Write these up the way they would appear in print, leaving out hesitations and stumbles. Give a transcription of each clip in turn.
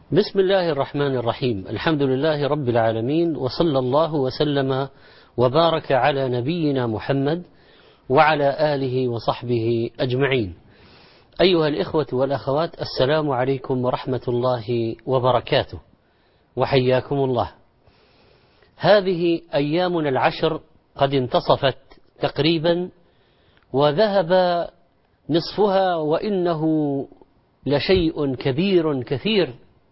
بسم الله الرحمن الرحيم. الحمد لله رب العالمين، وصلى الله وسلم وبارك على نبينا محمد وعلى آله وصحبه أجمعين. أيها الإخوة والأخوات، السلام عليكم ورحمة الله وبركاته، وحياكم الله. هذه أيامنا العشر قد انتصفت تقريبا وذهب نصفها، وإنه لشيء كبير كثير،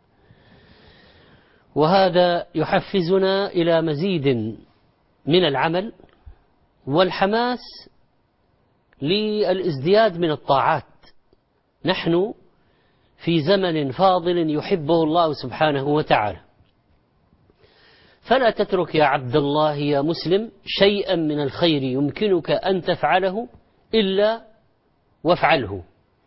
وهذا يحفزنا إلى مزيد من العمل والحماس للازدياد من الطاعات. نحن في زمن فاضل يحبه الله سبحانه وتعالى، فلا تترك يا عبد الله يا مسلم شيئا من الخير يمكنك أن تفعله إلا وافعله،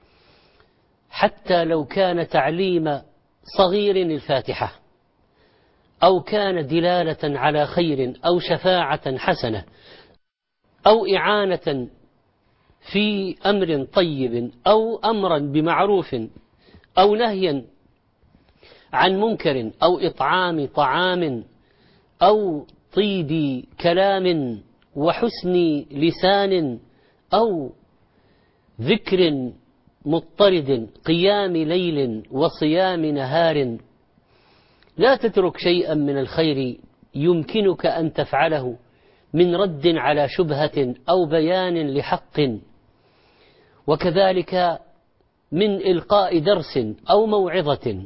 حتى لو كان تعليم صغير الفاتحة، أو كان دلالة على خير، أو شفاعة حسنة، أو إعانة في أمر طيب، أو أمرا بمعروف، أو نهيا عن منكر، أو إطعام طعام، أو طيب كلام وحسن لسان، أو ذكر مضطرد، قيام ليل وصيام نهار. لا تترك شيئا من الخير يمكنك أن تفعله من رد على شبهة أو بيان لحق، وكذلك من إلقاء درس أو موعظة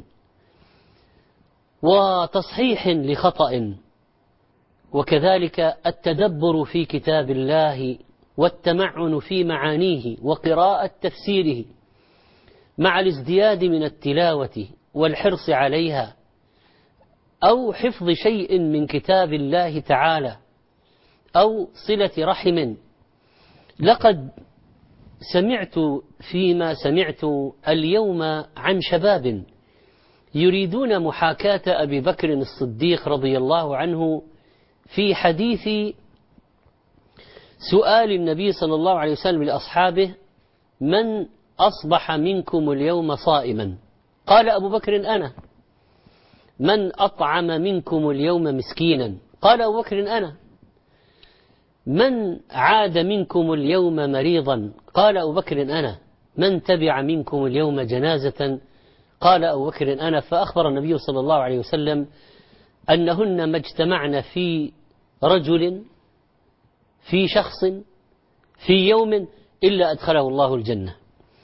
وتصحيح لخطأ، وكذلك التدبر في كتاب الله والتمعن في معانيه وقراءة تفسيره، مع الازدياد من التلاوة والحرص عليها، أو حفظ شيء من كتاب الله تعالى، أو صلة رحم. لقد سمعت فيما سمعت اليوم عن شباب يريدون محاكاة أبي بكر الصديق رضي الله عنه في حديث سؤال النبي صلى الله عليه وسلم لأصحابه: من أصبح منكم اليوم صائما؟ قال أبو بكر: أنا. من أطعم منكم اليوم مسكينا؟ قال أبو بكر: أنا. من عاد منكم اليوم مريضا؟ قال أبو بكر: أنا. من تبع منكم اليوم جنازة؟ قال أبو بكر: أنا. فأخبر النبي صلى الله عليه وسلم أنهن ما اجتمعن في رجل، في شخص، في يوم إلا أدخله الله الجنة.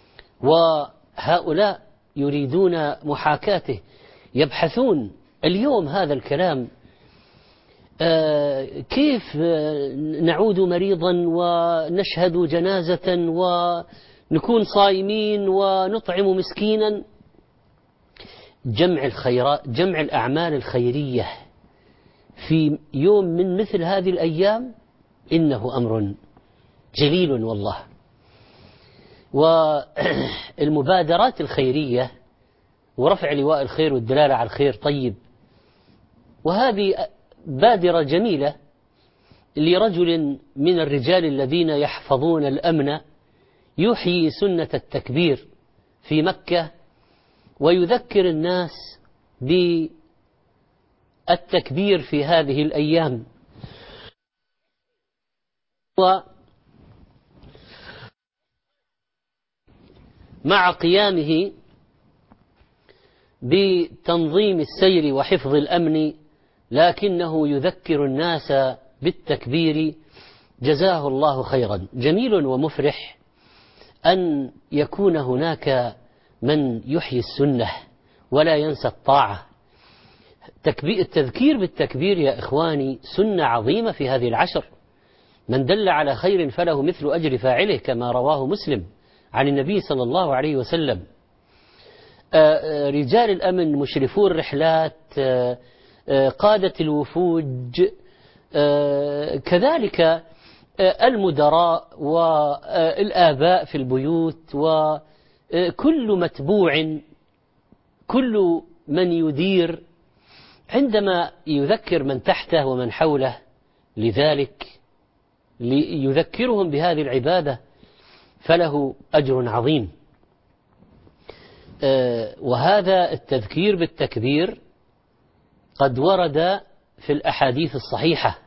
وهؤلاء يريدون محاكاته، يبحثون اليوم هذا الكلام، كيف نعود مريضا ونشهد جنازة ونكون صائمين ونطعم مسكينا. جمع الخيرات، جمع الأعمال الخيرية في يوم من مثل هذه الأيام إنه أمر جليل والله. والمبادرات الخيرية ورفع لواء الخير والدلالة على الخير طيب، وهذه بادرة جميلة لرجل من الرجال الذين يحفظون الأمن يحيي سنة التكبير في مكة، ويذكر الناس بالتكبير في هذه الأيام. ومع قيامه بتنظيم السير وحفظ الأمن، لكنه يذكر الناس بالتكبير. جزاه الله خيرا. جميل ومفرح أن يكون هناك من يحيي السنة ولا ينسى الطاعة. التذكير بالتكبير يا إخواني سنة عظيمة في هذه العشر. من دل على خير فله مثل أجر فاعله، كما رواه مسلم عن النبي صلى الله عليه وسلم. رجال الأمن، مشرفو الرحلات، قادة الوفود، كذلك المدراء والآباء في البيوت، وكل متبوع، كل من يدير، عندما يذكر من تحته ومن حوله لذلك ليذكرهم بهذه العبادة فله أجر عظيم. وهذا التذكير بالتكبير قد ورد في الأحاديث الصحيحة،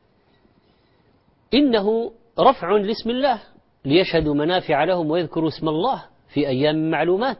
إنه رفع لاسم الله ليشهدوا منافع لهم ويذكروا اسم الله في أيام معلومات.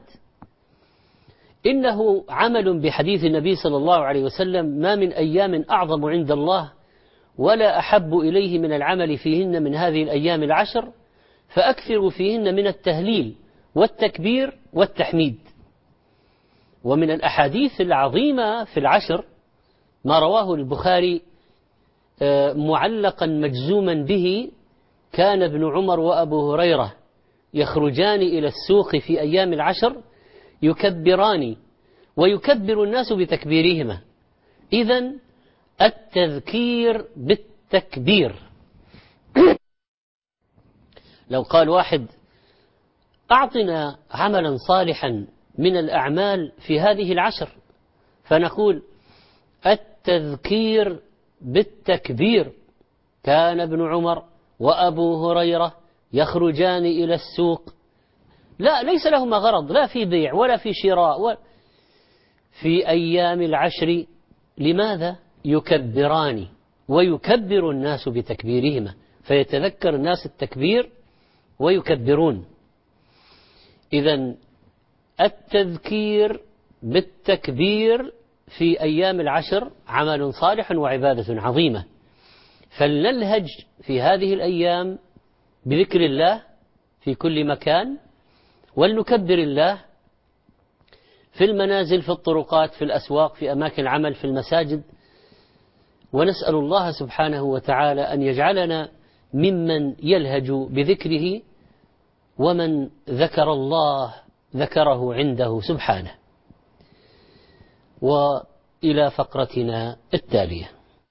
إنه عمل بحديث النبي صلى الله عليه وسلم: ما من أيام أعظم عند الله ولا أحب إليه من العمل فيهن من هذه الأيام العشر، فأكثروا فيهن من التهليل والتكبير والتحميد. ومن الأحاديث العظيمة في العشر ما رواه البخاري معلقا مجزوما به: كان ابن عمر وأبو هريرة يخرجان إلى السوق في أيام العشر يكبران ويكبر الناس بتكبيرهما. إذن التذكير بالتكبير. لو قال واحد: أعطنا عملا صالحا من الأعمال في هذه العشر، فنقول: التذكير بالتكبير. كان ابن عمر وأبو هريرة يخرجان إلى السوق. لا، ليس لهما غرض، لا في بيع ولا في شراء في أيام العشر. لماذا؟ يكبران ويكبر الناس بتكبيرهما، فيتذكر الناس التكبير ويكبرون. إذن التذكير بالتكبير في أيام العشر عمل صالح وعبادة عظيمة، فلنلهج في هذه الأيام بذكر الله في كل مكان، ولنكبر الله في المنازل، في الطرقات، في الأسواق، في أماكن العمل، في المساجد. ونسأل الله سبحانه وتعالى أن يجعلنا ممن يلهج بذكره، ومن ذكر الله ذكره عنده سبحانه. وإلى فقرتنا التالية.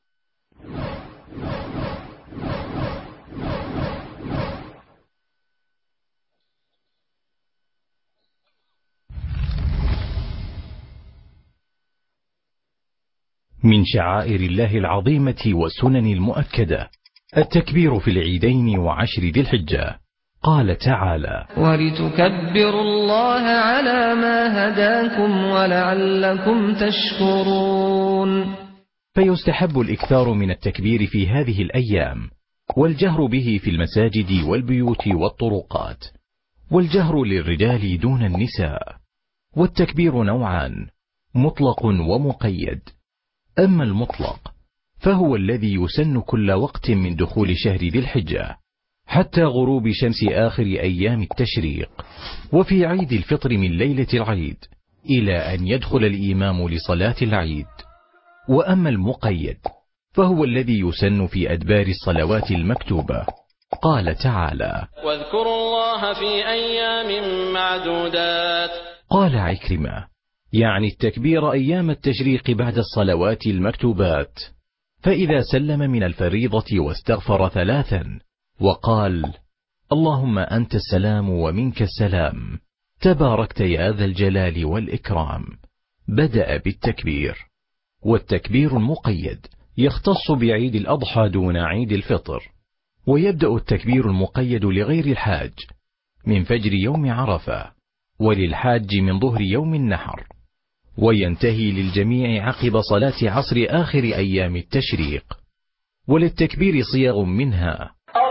من شعائر الله العظيمة والسنن المؤكدة التكبير في العيدين وعشر ذي الحجة. قال تعالى: ولتكبروا الله على ما هداكم ولعلكم تشكرون. فيستحب الإكثار من التكبير في هذه الأيام، والجهر به في المساجد والبيوت والطرقات، والجهر للرجال دون النساء. والتكبير نوعان: مطلق ومقيد. أما المطلق فهو الذي يسن كل وقت من دخول شهر ذي الحجة حتى غروب شمس آخر أيام التشريق، وفي عيد الفطر من ليلة العيد إلى أن يدخل الإمام لصلاة العيد. وأما المقيد فهو الذي يسن في أدبار الصلوات المكتوبة. قال تعالى: واذكروا الله في أيام معدودات. قال عكرمة: يعني التكبير أيام التشريق بعد الصلوات المكتوبات. فإذا سلم من الفريضة واستغفر ثلاثا وقال: اللهم أنت السلام ومنك السلام تباركت يا ذا الجلال والإكرام، بدأ بالتكبير. والتكبير المقيد يختص بعيد الأضحى دون عيد الفطر. ويبدأ التكبير المقيد لغير الحاج من فجر يوم عرفة، وللحاج من ظهر يوم النحر، وينتهي للجميع عقب صلاة عصر آخر أيام التشريق. وللتكبير صيغ منها: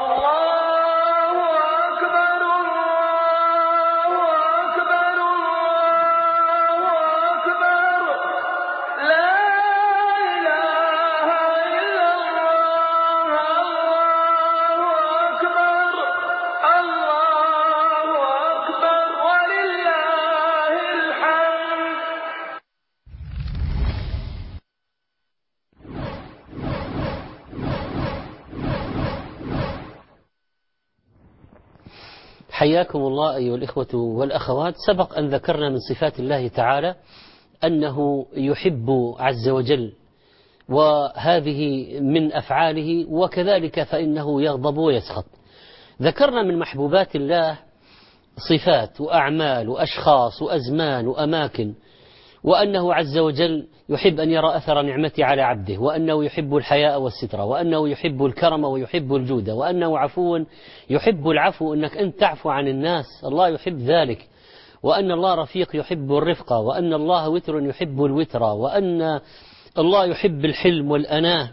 حياكم الله أيها الإخوة والأخوات. سبق أن ذكرنا من صفات الله تعالى أنه يحب عز وجل، وهذه من أفعاله، وكذلك فإنه يغضب ويسخط. ذكرنا من محبوبات الله صفات وأعمال وأشخاص وأزمان وأماكن، وأنه عز وجل يحب أن يرى أثر نعمته على عبده، وأنه يحب الحياء والستر، وأنه يحب الكرم ويحب الجود، وأنه عفو يحب العفو، أنك أنت تعفو عن الناس، الله يحب ذلك. وأن الله رفيق يحب الرفقة، وأن الله وتر يحب الوتر، وأن الله يحب الحلم والأناه،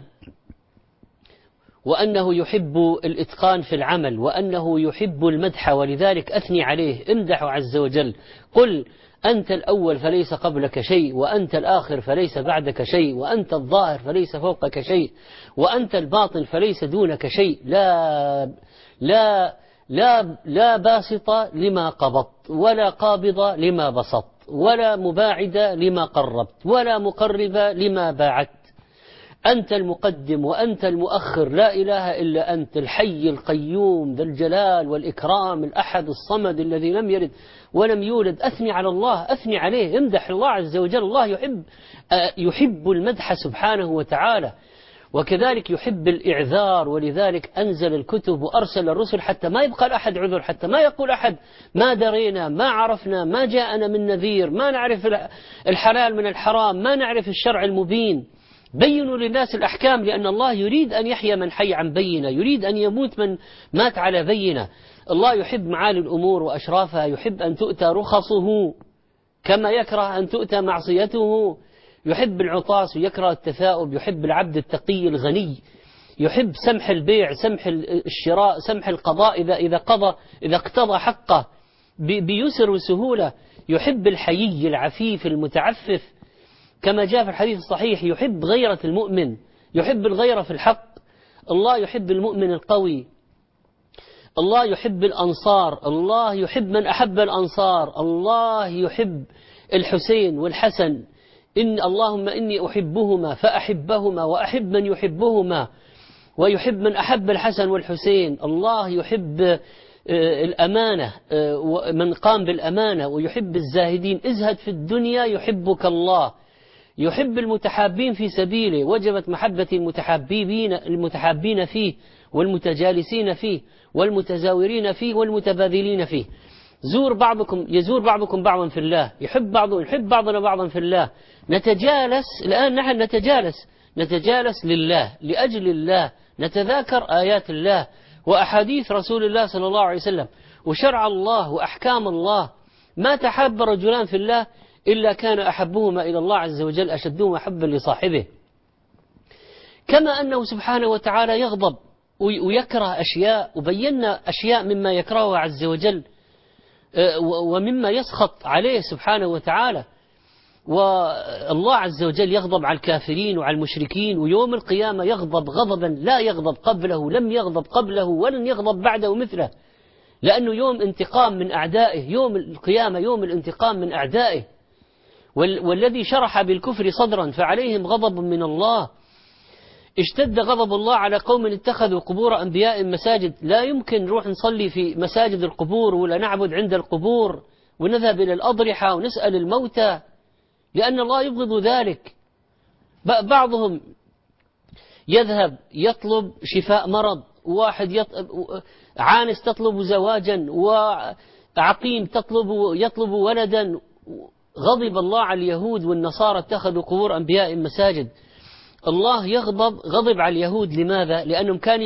وأنه يحب الإتقان في العمل، وأنه يحب المدح، ولذلك أثني عليه، امدحه عز وجل. قل أنت الأول فليس قبلك شيء، وأنت الآخر فليس بعدك شيء، وأنت الظاهر فليس فوقك شيء، وأنت الباطن فليس دونك شيء. لا باسط لما قبضت، ولا قابض لما بسطت، ولا مباعد لما قربت، ولا مقرب لما باعدت. أنت المقدم وأنت المؤخر، لا إله إلا أنت، الحي القيوم ذا الجلال والإكرام، الأحد الصمد الذي لم يلد ولم يولد. أثني على الله، أثني عليه، امدح الله عز وجل. الله يحب المدح سبحانه وتعالى، وكذلك يحب الإعذار، ولذلك أنزل الكتب وأرسل الرسل حتى ما يبقى لأحد عذر، حتى ما يقول أحد ما درينا، ما عرفنا، ما جاءنا من نذير، ما نعرف الحلال من الحرام، ما نعرف الشرع المبين. بينوا للناس الأحكام، لأن الله يريد أن يحيى من حي عن بينة، يريد أن يموت من مات على بينة. الله يحب معالي الأمور وأشرافها، يحب أن تؤتى رخصه كما يكره أن تؤتى معصيته، يحب العطاس ويكره التثاؤب، يحب العبد التقي الغني، يحب سمح البيع، سمح الشراء، سمح القضاء إذا اقتضى حقه بيسر وسهولة، يحب الحيي العفيف المتعفف كما جاء في الحديث الصحيح، يحب غيرة المؤمن، يحب الغيرة في الحق. الله يحب المؤمن القوي، الله يحب الأنصار، الله يحب من أحب الأنصار، الله يحب الحسين والحسن، اللهم إني أحبهما فأحبهما، وأحب من يحبهما، ويحب من أحب الحسن والحسين. الله يحب الأمانة، من قام بالأمانة، ويحب الزاهدين. ازهد في الدنيا يحبك الله. يحب المتحابين في سبيله، وجبت محبة المتحابين فيه، والمتجالسين فيه، والمتزاورين فيه، والمتبادلين فيه. يزور بعضكم بعضا في الله، يحب بعضنا بعضا في الله. نتجالس الآن، نحن نتجالس لله، لأجل الله، نتذاكر آيات الله وأحاديث رسول الله صلى الله عليه وسلم، وشرع الله وأحكام الله. ما تحاب رجلان في الله إلا كان أحبهما إلى الله عز وجل أشدهما حبا لصاحبه. كما أنه سبحانه وتعالى يغضب ويكره أشياء، وبينا أشياء مما يكرهها عز وجل ومما يسخط عليه سبحانه وتعالى. والله عز وجل يغضب على الكافرين وعلى المشركين، ويوم القيامة يغضب غضبا لا يغضب قبله، لم يغضب قبله ولن يغضب بعده مثله، لأنه يوم انتقام من أعدائه. يوم القيامة يوم الانتقام من أعدائه. والذي شرح بالكفر صدرا فعليهم غضب من الله. اشتد غضب الله على قوم اتخذوا قبور أنبياء مساجد. لا يمكن نروح نصلي في مساجد القبور، ولا نعبد عند القبور، ونذهب إلى الأضرحة ونسأل الموتى، لأن الله يبغض ذلك. بعضهم يذهب يطلب شفاء مرض، واحد عانس تطلب زواجا، وعقيم يطلب ولدا. غضب الله على اليهود والنصارى اتخذوا قبور أنبياء مساجد. الله غضب على اليهود. لماذا؟ لأنهم كانوا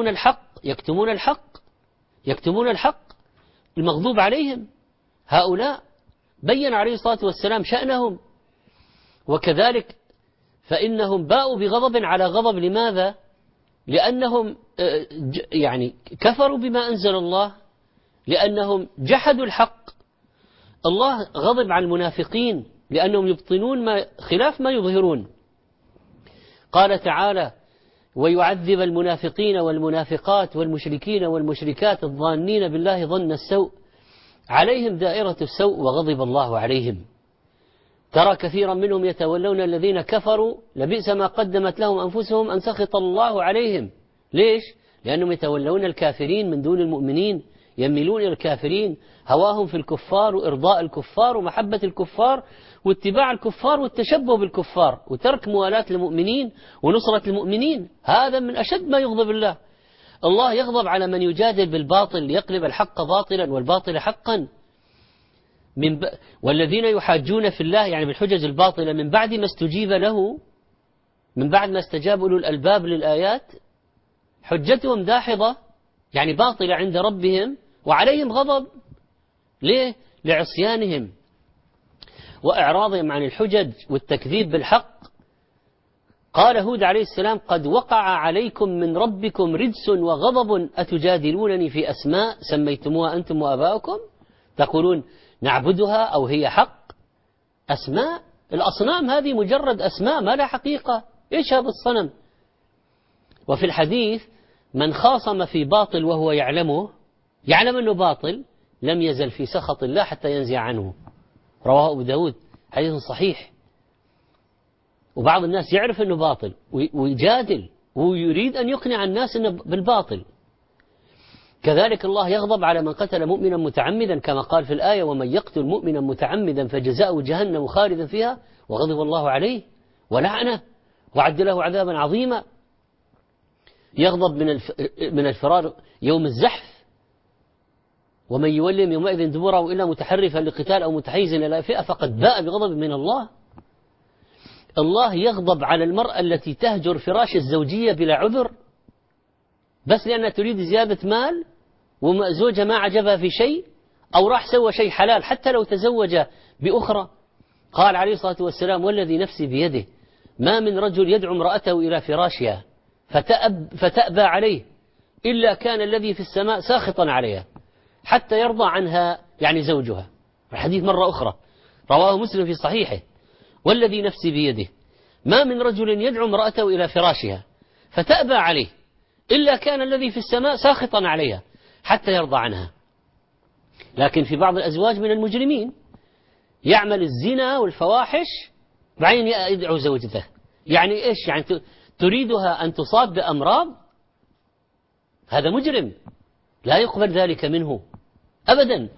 يكتمون الحق المغضوب عليهم. هؤلاء بين عليه الصلاة والسلام شأنهم، وكذلك فإنهم باءوا بغضب على غضب. لماذا؟ لأنهم كفروا بما أنزل الله، لأنهم جحدوا الحق. الله غضب على المنافقين لأنهم يبطنون خلاف ما يظهرون. قال تعالى: ويعذب المنافقين والمنافقات والمشركين والمشركات الظانين بالله ظن السوء عليهم دائرة السوء وغضب الله عليهم. ترى كثيرا منهم يتولون الذين كفروا لبئس ما قدمت لهم أنفسهم أن سخط الله عليهم. ليش؟ لأنهم يتولون الكافرين من دون المؤمنين، يميلون إلى الكافرين، هواهم في الكفار وإرضاء الكفار ومحبة الكفار واتباع الكفار والتشبه بالكفار وترك موالاة المؤمنين ونصرة المؤمنين. هذا من أشد ما يغضب الله. الله يغضب على من يجادل بالباطل ليقلب الحق باطلا والباطل حقا، والذين يحاجون في الله يعني بالحجج الباطلة من بعد ما استجيب له، من بعد ما استجاب أولو الألباب للآيات، حجتهم داحضة يعني باطلة عند ربهم وعليهم غضب. ليه؟ لعصيانهم وإعراضهم عن الحجج والتكذيب بالحق. قال هود عليه السلام: قد وقع عليكم من ربكم رجس وغضب أتجادلونني في أسماء سميتموها أنتم وآباؤكم تقولون نعبدها أو هي حق. أسماء الأصنام هذه مجرد أسماء ما لها حقيقة. إيش هذا الصنم؟ وفي الحديث: من خاصم في باطل وهو يعلم أنه باطل لم يزل في سخط الله حتى ينزع عنه. رواه أبو داود، حديث صحيح. وبعض الناس يعرف أنه باطل ويجادل ويريد أن يقنع الناس أنه بالباطل. كذلك الله يغضب على من قتل مؤمنا متعمدا كما قال في الآية: ومن يقتل مؤمنا متعمدا فجزاؤه جهنم خالدا فيها وغضب الله عليه ولعنه وعد له عذابا عظيما. يغضب من الفرار يوم الزحف: ومن يولهم يومئذ دبره إلا متحرفا لقتال أو متحيزا إلى فئة فقد باء بغضب من الله. الله يغضب على المرأة التي تهجر فراش الزوجية بلا عذر بس لأنها تريد زيادة مال وزوجها ما عجبها في شيء أو راح سوى شيء حلال حتى لو تزوج بأخرى. قال عليه الصلاة والسلام: والذي نفسي بيده ما من رجل يدعو امرأته إلى فراشها فتأبى عليه إلا كان الذي في السماء ساخطا عليها حتى يرضى عنها، يعني زوجها. الحديث مرة أخرى رواه مسلم في صحيحه: والذي نفسي بيده ما من رجل يدعو امرأته إلى فراشها فتأبى عليه إلا كان الذي في السماء ساخطا عليها حتى يرضى عنها. لكن في بعض الأزواج من المجرمين يعمل الزنا والفواحش بعدين يدعو زوجته. يعني إيش؟ يعني تريدها أن تصاب بأمراض؟ هذا مجرم لا يقبل ذلك منه أبدا.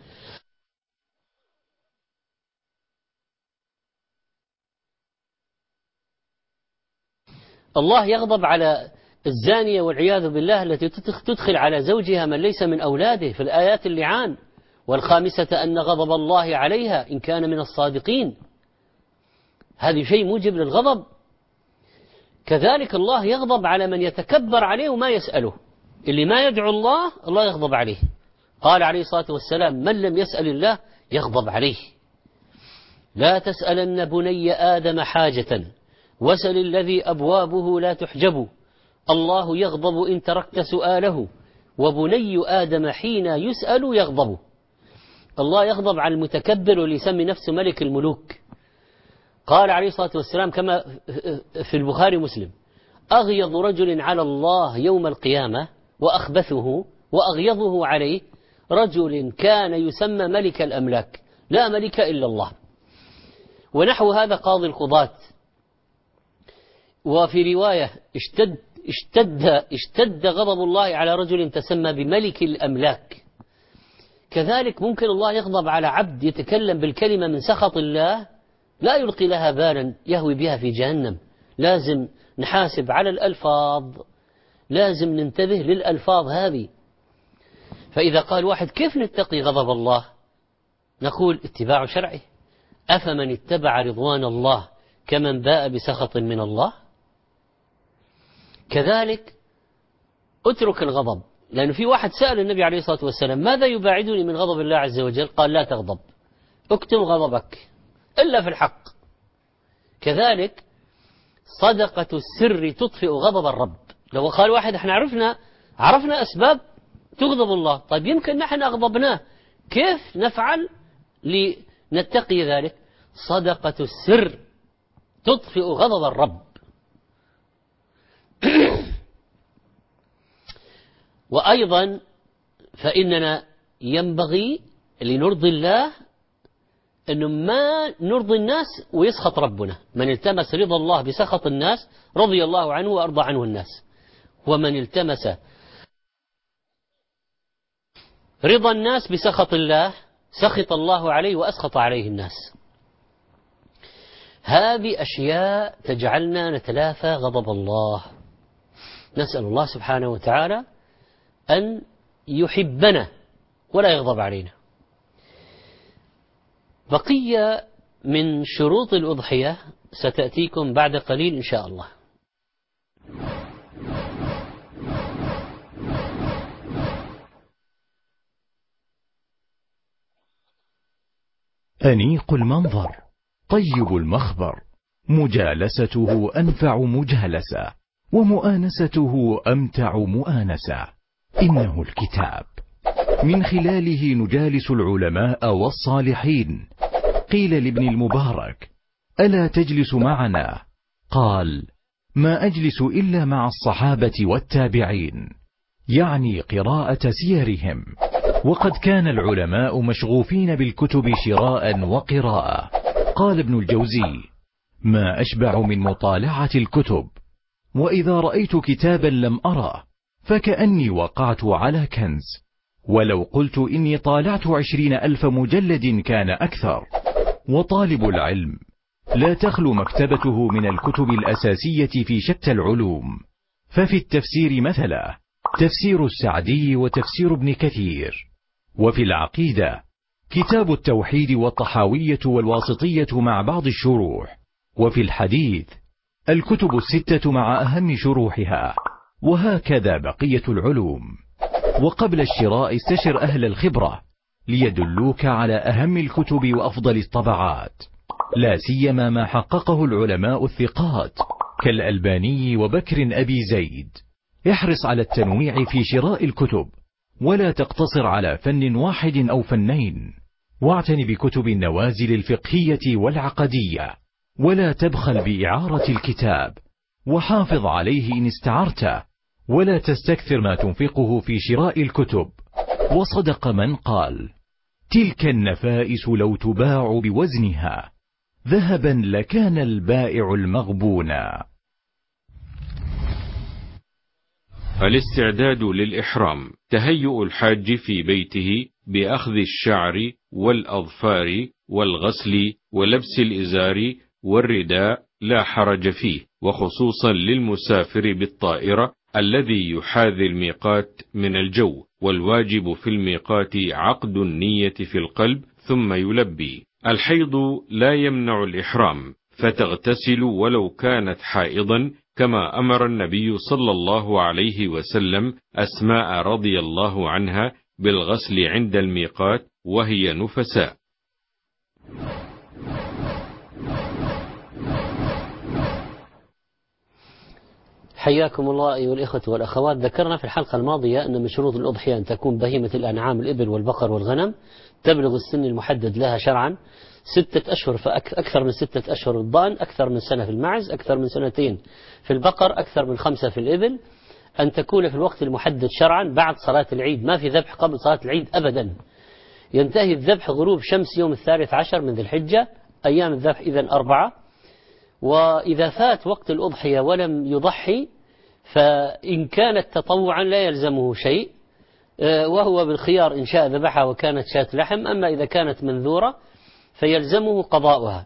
الله يغضب على الزانية والعياذ بالله التي تدخل على زوجها من ليس من أولاده في الآيات اللعان: والخامسة أن غضب الله عليها إن كان من الصادقين. هذا شيء موجب للغضب. كذلك الله يغضب على من يتكبر عليه وما يسأله. اللي ما يدعو الله يغضب عليه. قال عليه الصلاة والسلام: من لم يسأل الله يغضب عليه. لا تسألن بني آدم حاجة وسل الذي أبوابه لا تحجب. الله يغضب إن تركت سؤاله وبني آدم حين يسأل يغضب. الله يغضب على المتكبر واللي يسمي نفسه ملك الملوك. قال عليه الصلاة والسلام كما في البخاري ومسلم: أغيظ رجل على الله يوم القيامة وأخبثه وأغيظه عليه رجل كان يسمى ملك الأملاك لا ملك إلا الله. ونحو هذا قاضي القضاة. وفي رواية: اشتد غضب الله على رجل تسمى بملك الأملاك. كذلك ممكن الله يغضب على عبد يتكلم بالكلمة من سخط الله لا يلقي لها بالا يهوي بها في جهنم. لازم نحاسب على الألفاظ، لازم ننتبه للألفاظ هذه. فإذا قال واحد: كيف نتقي غضب الله؟ نقول: اتباع شرعه. أفمن اتبع رضوان الله كمن باء بسخط من الله؟ كذلك اترك الغضب. لأنه في واحد سأل النبي عليه الصلاة والسلام: ماذا يباعدني من غضب الله عز وجل؟ قال: لا تغضب، اكتم غضبك إلا في الحق. كذلك صدقة السر تطفئ غضب الرب. لو قال واحد: احنا عرفنا أسباب تغضب الله، طيب يمكن نحن أغضبناه، كيف نفعل لنتقي ذلك؟ صدقة السر تطفئ غضب الرب. وأيضا فإننا ينبغي لنرضي الله أنه ما نرضي الناس ويسخط ربنا. من التمس رضا الله بسخط الناس رضي الله عنه وأرضى عنه الناس، ومن التمس رضا الناس بسخط الله سخط الله عليه وأسخط عليه الناس. هذه أشياء تجعلنا نتلافى غضب الله. نسأل الله سبحانه وتعالى أن يحبنا ولا يغضب علينا. بقية من شروط الأضحية ستأتيكم بعد قليل إن شاء الله. أنيق المنظر، طيب المخبر، مجالسته أنفع مجالسة، ومؤانسته أمتع مؤانسة. إنه الكتاب، من خلاله نجالس العلماء والصالحين. قيل لابن المبارك: ألا تجلس معنا؟ قال: ما أجلس إلا مع الصحابة والتابعين، يعني قراءة سيرهم. وقد كان العلماء مشغوفين بالكتب شراء وقراءة. قال ابن الجوزي: ما أشبع من مطالعة الكتب، وإذا رأيت كتابا لم أره فكأني وقعت على كنز، ولو قلت إني طالعت 20,000 مجلد كان أكثر. وطالب العلم لا تخلو مكتبته من الكتب الأساسية في شتى العلوم، ففي التفسير مثلا تفسير السعدي وتفسير ابن كثير، وفي العقيدة كتاب التوحيد والطحاوية والواسطية مع بعض الشروح، وفي الحديث الكتب الستة مع أهم شروحها، وهكذا بقية العلوم. وقبل الشراء استشر أهل الخبرة ليدلوك على أهم الكتب وأفضل الطبعات، لا سيما ما حققه العلماء الثقات كالألباني وبكر أبي زيد. احرص على التنويع في شراء الكتب، ولا تقتصر على فن واحد أو فنين، واعتن بكتب النوازل الفقهية والعقدية، ولا تبخل بإعارة الكتاب، وحافظ عليه إن استعرته، ولا تستكثر ما تنفقه في شراء الكتب. وصدق من قال: تلك النفائس لو تباع بوزنها ذهبا لكان البائع المغبونا. الاستعداد للإحرام: تهيؤ الحاج في بيته بأخذ الشعر والأظفار والغسل ولبس الإزار والرداء لا حرج فيه، وخصوصا للمسافر بالطائرة الذي يحاذي الميقات من الجو. والواجب في الميقات عقد النية في القلب ثم يلبي. الحيض لا يمنع الإحرام، فتغتسل ولو كانت حائضا، كما أمر النبي صلى الله عليه وسلم أسماء رضي الله عنها بالغسل عند الميقات وهي نفساء. حياكم الله أيها الإخوة والأخوات. ذكرنا في الحلقة الماضية أن من شروط الأضحية أن تكون بهيمة الأنعام الإبل والبقر والغنم تبلغ السن المحدد لها شرعا 6 أشهر، فأكثر من 6 أشهر الضأن، أكثر من سنة في المعز، أكثر من 2 في البقر، أكثر من 5 في الإبل. أن تكون في الوقت المحدد شرعا بعد صلاة العيد، ما في ذبح قبل صلاة العيد أبدا. ينتهي الذبح غروب شمس يوم 13 من ذي الحجة. أيام الذبح إذن 4. وإذا فات وقت الأضحية ولم يضحي فإن كانت تطوعا لا يلزمه شيء، وهو بالخيار إن شاء ذبحها وكانت شاة لحم. أما إذا كانت منذورة فيلزمه قضاؤها.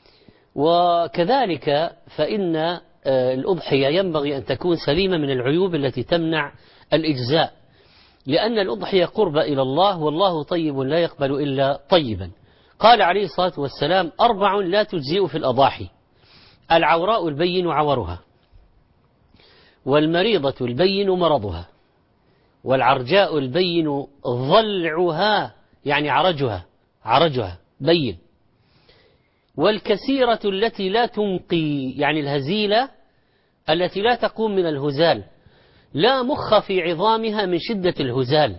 وكذلك فإن الأضحية ينبغي أن تكون سليمة من العيوب التي تمنع الإجزاء، لأن الأضحية قربة إلى الله، والله طيب لا يقبل إلا طيبا. قال عليه الصلاة والسلام: 4 لا تجزئ في الأضاحي: العوراء البين عورها، والمريضة البين مرضها، والعرجاء البين ضلعها يعني عرجها بين، والكسيرة التي لا تنقي يعني الهزيلة التي لا تقوم من الهزال، لا مخ في عظامها من شدة الهزال،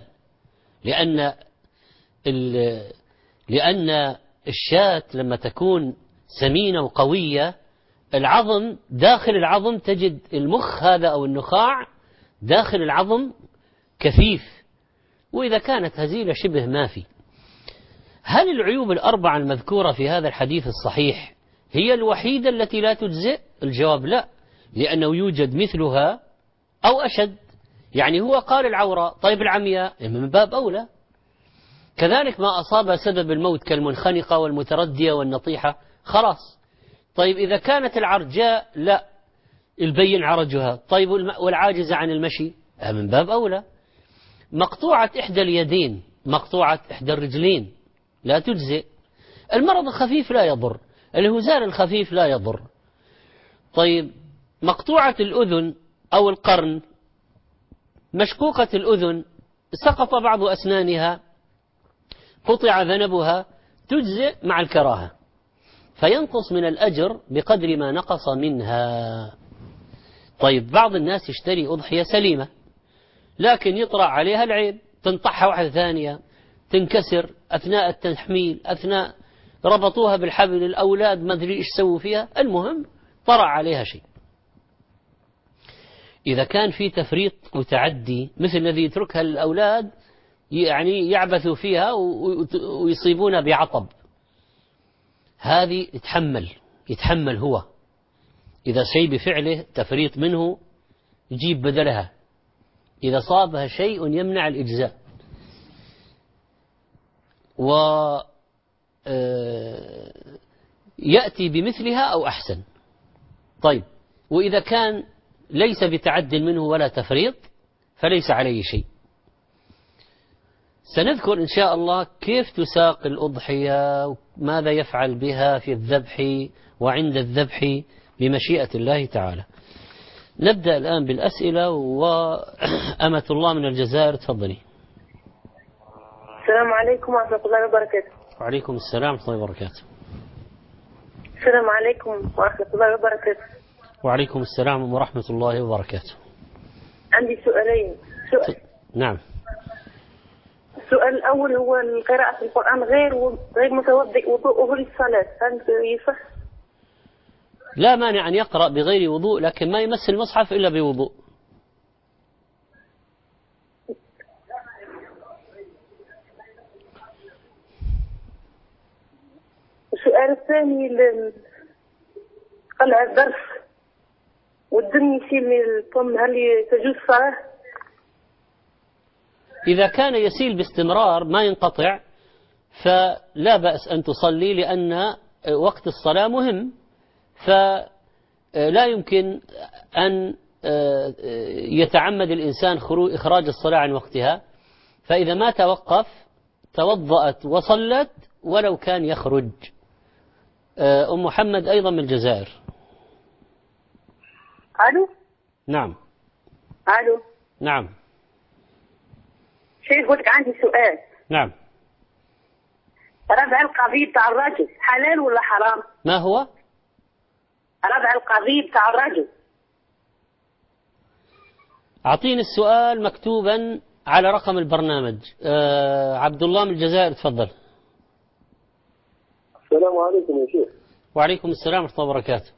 لأن الشاة لما تكون سمينة وقوية العظم داخل العظم تجد المخ هذا أو النخاع داخل العظم كثيف، وإذا كانت هزيلة شبه ما في. هل العيوب 4 المذكورة في هذا الحديث الصحيح هي الوحيدة التي لا تجزئ؟ الجواب لا، لأنه يوجد مثلها أو أشد. يعني هو قال العوراء، طيب العمياء من باب أولى. كذلك ما أصاب سبب الموت كالمنخنقة والمتردية والنطيحة خلاص. طيب إذا كانت العرجاء لا، البين عرجها، طيب والعاجزة عن المشي من باب أولى. مقطوعة إحدى اليدين، مقطوعة إحدى الرجلين لا تجزئ. المرض الخفيف لا يضر، الهزال الخفيف لا يضر. طيب مقطوعة الأذن أو القرن، مشقوقة الأذن، سقط بعض أسنانها، قطع ذنبها، تجزئ مع الكراهة، فينقص من الأجر بقدر ما نقص منها. طيب بعض الناس يشتري أضحية سليمة لكن يطرأ عليها العيب، تنطحها واحدة ثانية، تنكسر أثناء التحميل، أثناء ربطوها بالحبل، الأولاد ما أدري إيش سووا فيها، المهم طرأ عليها شيء. إذا كان في تفريط وتعدي مثل الذي يتركها الأولاد يعني يعبثوا فيها ويصيبون بعطب، هذه يتحمل هو. إذا شيء بفعله تفريط منه يجيب بدلها، إذا صابها شيء يمنع الإجزاء ويأتي بمثلها أو أحسن. طيب وإذا كان ليس بتعد منه ولا تفريط فليس عليه شيء. سنذكر إن شاء الله كيف تساق الأضحية وماذا يفعل بها في الذبح وعند الذبح بمشيئة الله تعالى. نبدأ الآن بالأسئلة، وأمة الله من الجزائر تفضلي. السلام عليكم ورحمة الله وبركاته. وعليكم السلام ورحمة الله وبركاته. السلام عليكم ورحمة الله وبركاته. وعليكم السلام ورحمة الله وبركاته. عندي سؤالين. نعم. السؤال الأول هو القراءة في القرآن غير متوضئ وضوءه للصلاة، هل يصح؟ لا مانع أن يقرأ بغير وضوء، لكن ما يمس المصحف إلا بوضوء. السؤال الثاني قلع الضرس والدم يسيل من الفم، هل تجوز الصلاة؟ إذا كان يسيل باستمرار ما ينقطع فلا بأس أن تصلي، لأن وقت الصلاة مهم، فلا يمكن أن يتعمد الإنسان إخراج الصلاة عن وقتها، فإذا ما توقف توضأت وصلت ولو كان يخرج. أم محمد أيضا من الجزائر. ألو. نعم. ألو. نعم. شيخ قلت عندي سؤال. نعم. ربع القضيب تاع الرجل حلال ولا حرام؟ ما هو؟ ربع القضيب تاع الرجل. أعطيني السؤال مكتوبا على رقم البرنامج. عبد الله من الجزائر تفضل. السلام عليكم يا شيخ. وعليكم السلام ورحمة الله وبركاته.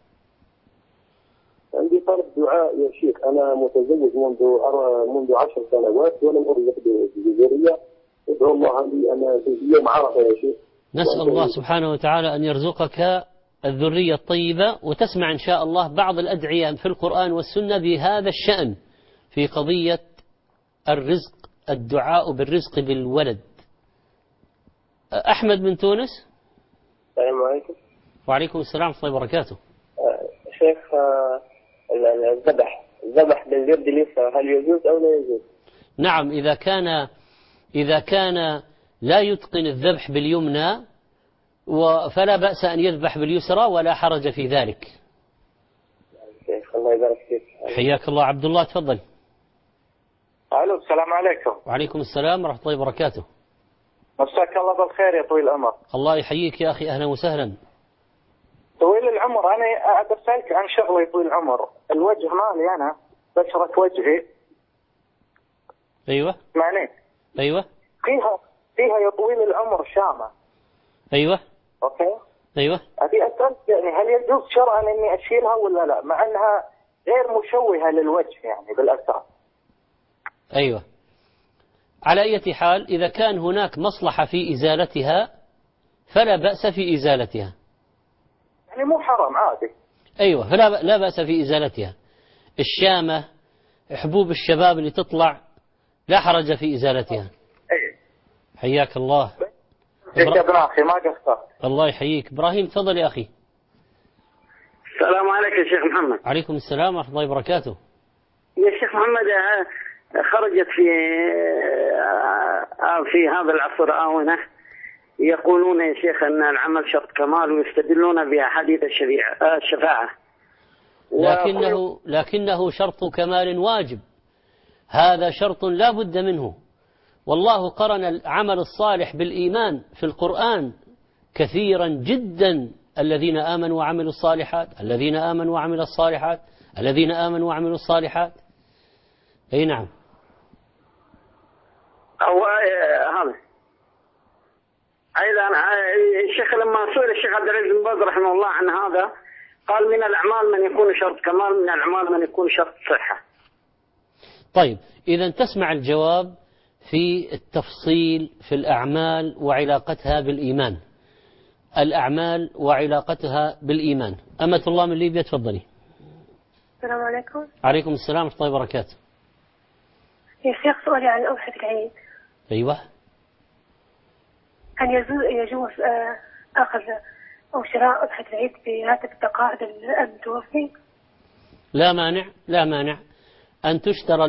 عندي طلب دعاء يا شيخ، أنا متزوج منذ 10 سنوات ولم أرزق بذرية، ادعو الله لي أنا في يوم عرفة يا شيخ. نسأل الله سبحانه وتعالى أن يرزقك الذرية الطيبة، وتسمع إن شاء الله بعض الأدعية في القرآن والسنة بهذا الشأن في قضية الرزق، الدعاء بالرزق بالولد. أحمد من تونس. السلام عليكم. وعليكم السلام ورحمة الله وبركاته. شيخ الذبح باليد اليسرى هل يجوز أو لا يجوز؟ نعم، إذا كان لا يتقن الذبح باليمنى فلا بأس أن يذبح باليسرى ولا حرج في ذلك. شيخ الله يبارك فيك. حياك الله. عبد الله تفضل. ألو. السلام عليكم. وعليكم السلام ورحمة الله وبركاته. مساك الله بالخير يا طويل العمر. الله يحييك يا أخي، أهلا وسهلا. طويل العمر، أنا أسألك عن شغلة طويل العمر. الوجه مالي أنا بشرة وجهي. أيوة. معني. أيوة. فيها يا طويل العمر شامة. أيوة. أوكي. أيوة. أبي أسألك يعني هل يجوز شرعا إني أشيلها ولا لا، مع أنها غير مشوهة للوجه يعني بالأساس. أيوة. على أي حال إذا كان هناك مصلحة في إزالتها فلا بأس في إزالتها. يعني مو حرام عادي. أيوة، لا بأس في إزالتها. الشامة، حبوب الشباب اللي تطلع لا حرج في إزالتها. أي. حياك الله. يا ابن أخي ما قصرت. الله يحييك. إبراهيم تفضل يا أخي. السلام عليكم يا شيخ محمد. عليكم السلام ورحمة الله وبركاته. يا شيخ محمد، خرجت في هذا العصر آونة يقولون يا شيخ أن العمل شرط كمال، ويستدلون بأحاديث الشفاعة، لكنه شرط كمال واجب، هذا شرط لا بد منه. والله قرن العمل الصالح بالإيمان في القرآن كثيرا جدا الذين آمنوا وعملوا الصالحات، الذين آمنوا وعملوا الصالحات، الذين آمنوا وعملوا الصالحات. أي نعم. أو هذا أيضا الشيخ لما سئل الشيخ عبد العزيز بن باز رحمه الله عن هذا قال من الأعمال من يكون شرط كمال، من الأعمال من يكون شرط صحة. طيب إذا تسمع الجواب في التفصيل في الأعمال وعلاقتها بالإيمان. الأعمال وعلاقتها بالإيمان. أمة الله من ليبيا تفضلي. السلام عليكم. عليكم السلام ورحمة الله وبركاته. يا شيخ سؤالي عن أضحية العيد. أيوة. هل يجوز أخذ أو شراء أضحية العيد براتب تقاعد المتوفي؟ لا مانع، لا مانع أن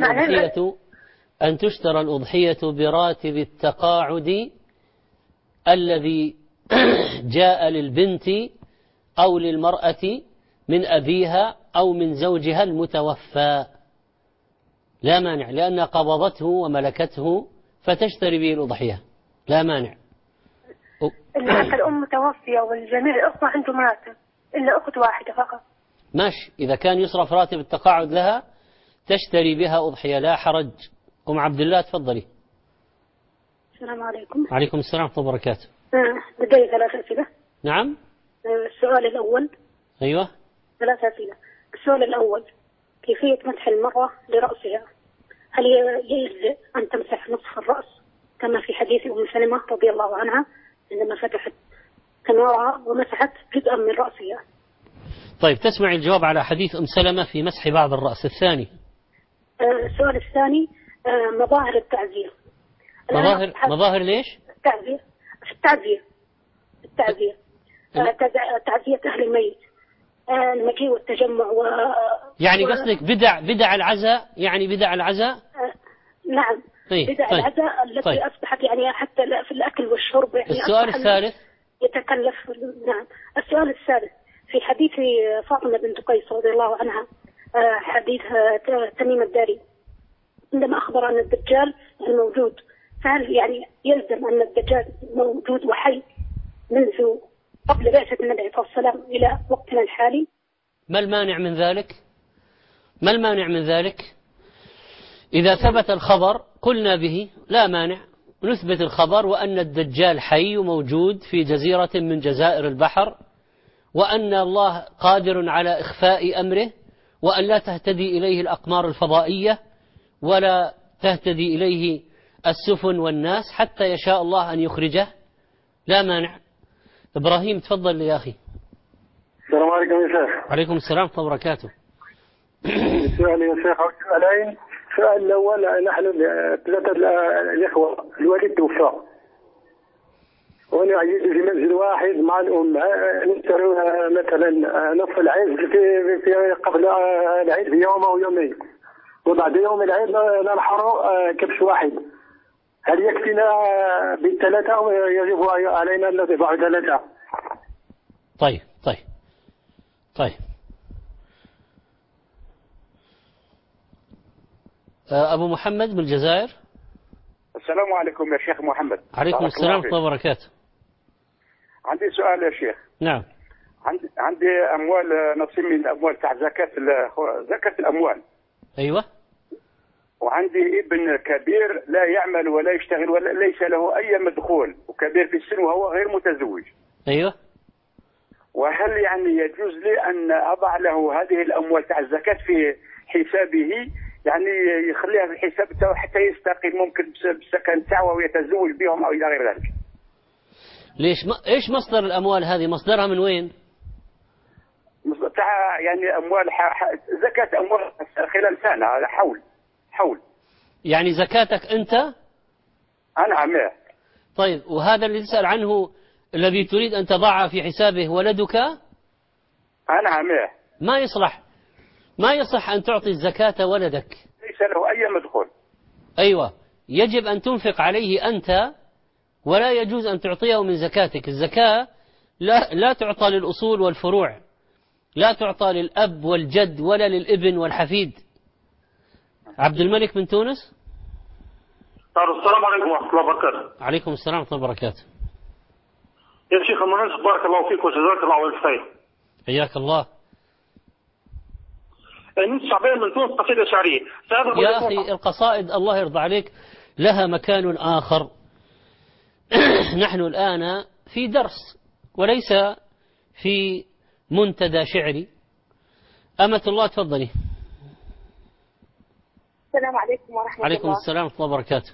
تشترى الأضحية براتب التقاعد الذي جاء للبنت أو للمرأة من أبيها أو من زوجها المتوفى. لا مانع، لأن قبضته وملكته فتشتري به الأضحية، لا مانع. إلا حتى الأم متوفية والجميع الأخوة عندهم راتب إلا أخت واحدة فقط. ماشي، إذا كان يصرف راتب التقاعد لها تشتري بها أضحية لا حرج. أم عبد الله تفضلي. السلام عليكم. عليكم السلام ورحمة الله وبركاته. لدي 3 أسئلة. نعم. السؤال الأول. أيوة. 3 أسئلة. السؤال الأول كيفية مسح المرأة لرأسها؟ هل يجوز أن تمسح نصف الرأس كما في حديث أم سلمة رضي الله عنها عندما فتحت كنارها ومسحت جزءا من رأسها؟ طيب تسمع الجواب على حديث أم سلمة في مسح بعض الرأس. الثاني. السؤال الثاني مظاهر التعزية. مظاهر ليش؟ التعزية. تعزية أهل الميت، المجيء والتجمع يعني قصدك بدع العزاء، يعني بدع العزاء؟ نعم. بدع العزاء التي أصبحت يعني حتى في الأكل والشرب يعني. السؤال الثالث يتكلف. نعم. السؤال الثالث في حديث فاطمة بنت قيس رضي الله عنها، حديث تميم الداري عندما أخبر أن الدجال موجود، فهل يعني يلزم أن الدجال موجود وحي منذ قبل بعثة النبي صلى الله عليه وسلم إلى وقتنا الحالي؟ ما المانع من ذلك؟ ما المانع من ذلك؟ إذا ثبت الخبر قلنا به، لا مانع، نثبت الخبر وأن الدجال حي وموجود في جزيرة من جزائر البحر، وأن الله قادر على إخفاء أمره، وأن لا تهتدي إليه الأقمار الفضائية ولا تهتدي إليه السفن والناس حتى يشاء الله أن يخرجه، لا مانع. إبراهيم تفضل يا أخي. السلام عليكم يا شيخ. عليكم السلام ورحمة الله وبركاته. سؤال يا شيخ، سؤالين. السؤال الأول، نحن 3 الإخوة الوالد توفى ونعيش في منزل واحد مع الأم، نشتري مثلا نصف العيد في قبل العيد بيوم أو يومين، وبعد يوم العيد ننحر كبش واحد. هل يكفينا ب3 أو يجب علينا أن ندفع 3؟ طيب أبو محمد بالجزائر. السلام عليكم يا شيخ محمد. عليكم السلام ورحمة الله وبركاته. عندي سؤال يا شيخ. نعم. عندي أموال، نصيب من الأموال تاع زكاة الأموال. أيوة. وعندي ابن كبير لا يعمل ولا يشتغل ولا ليس له أي مدخول، وكبير في السن وهو غير متزوج. أيوة. وهل يعني يجوز لي أن أضع له هذه الأموال تاع الزكاة في حسابه، يعني يخليها في الحساب تاعو حتى يستقيل ممكن بالسكن تاعو ويتزوج بهم أو إلى غير ذلك؟ ليش إيش مصدر الأموال هذه؟ مصدرها من وين؟ تاع يعني أموال زكاة أموال خلال سنة، هذا حول. يعني زكاتك أنت؟ أنا عماه. طيب، وهذا اللي تسأل عنه الذي تريد أن تضعها في حسابه ولدك؟ أنا عماه. ما يصح أن تعطي الزكاة ولدك، ليس له أي مدخول. أيوة، يجب أن تنفق عليه أنت، ولا يجوز أن تعطيه من زكاتك. الزكاة لا تعطى للأصول والفروع، لا تعطى للأب والجد ولا للابن والحفيد. عبد الملك من تونس. السلام عليكم ورحمة الله وبركاته. عليكم السلام ورحمة الله وبركاته. يا شيخ المناسب بارك الله فيك وجزاك الله الخير. حياك الله. شعبان من تونس قصيدة شعرية. يا أخي القصائد الله يرضى عليك لها مكان آخر. نحن الآن في درس وليس في منتدى شعري. أمة الله تفضلي. السلام عليكم ورحمة الله. عليكم السلام ورحمة الله وبركاته.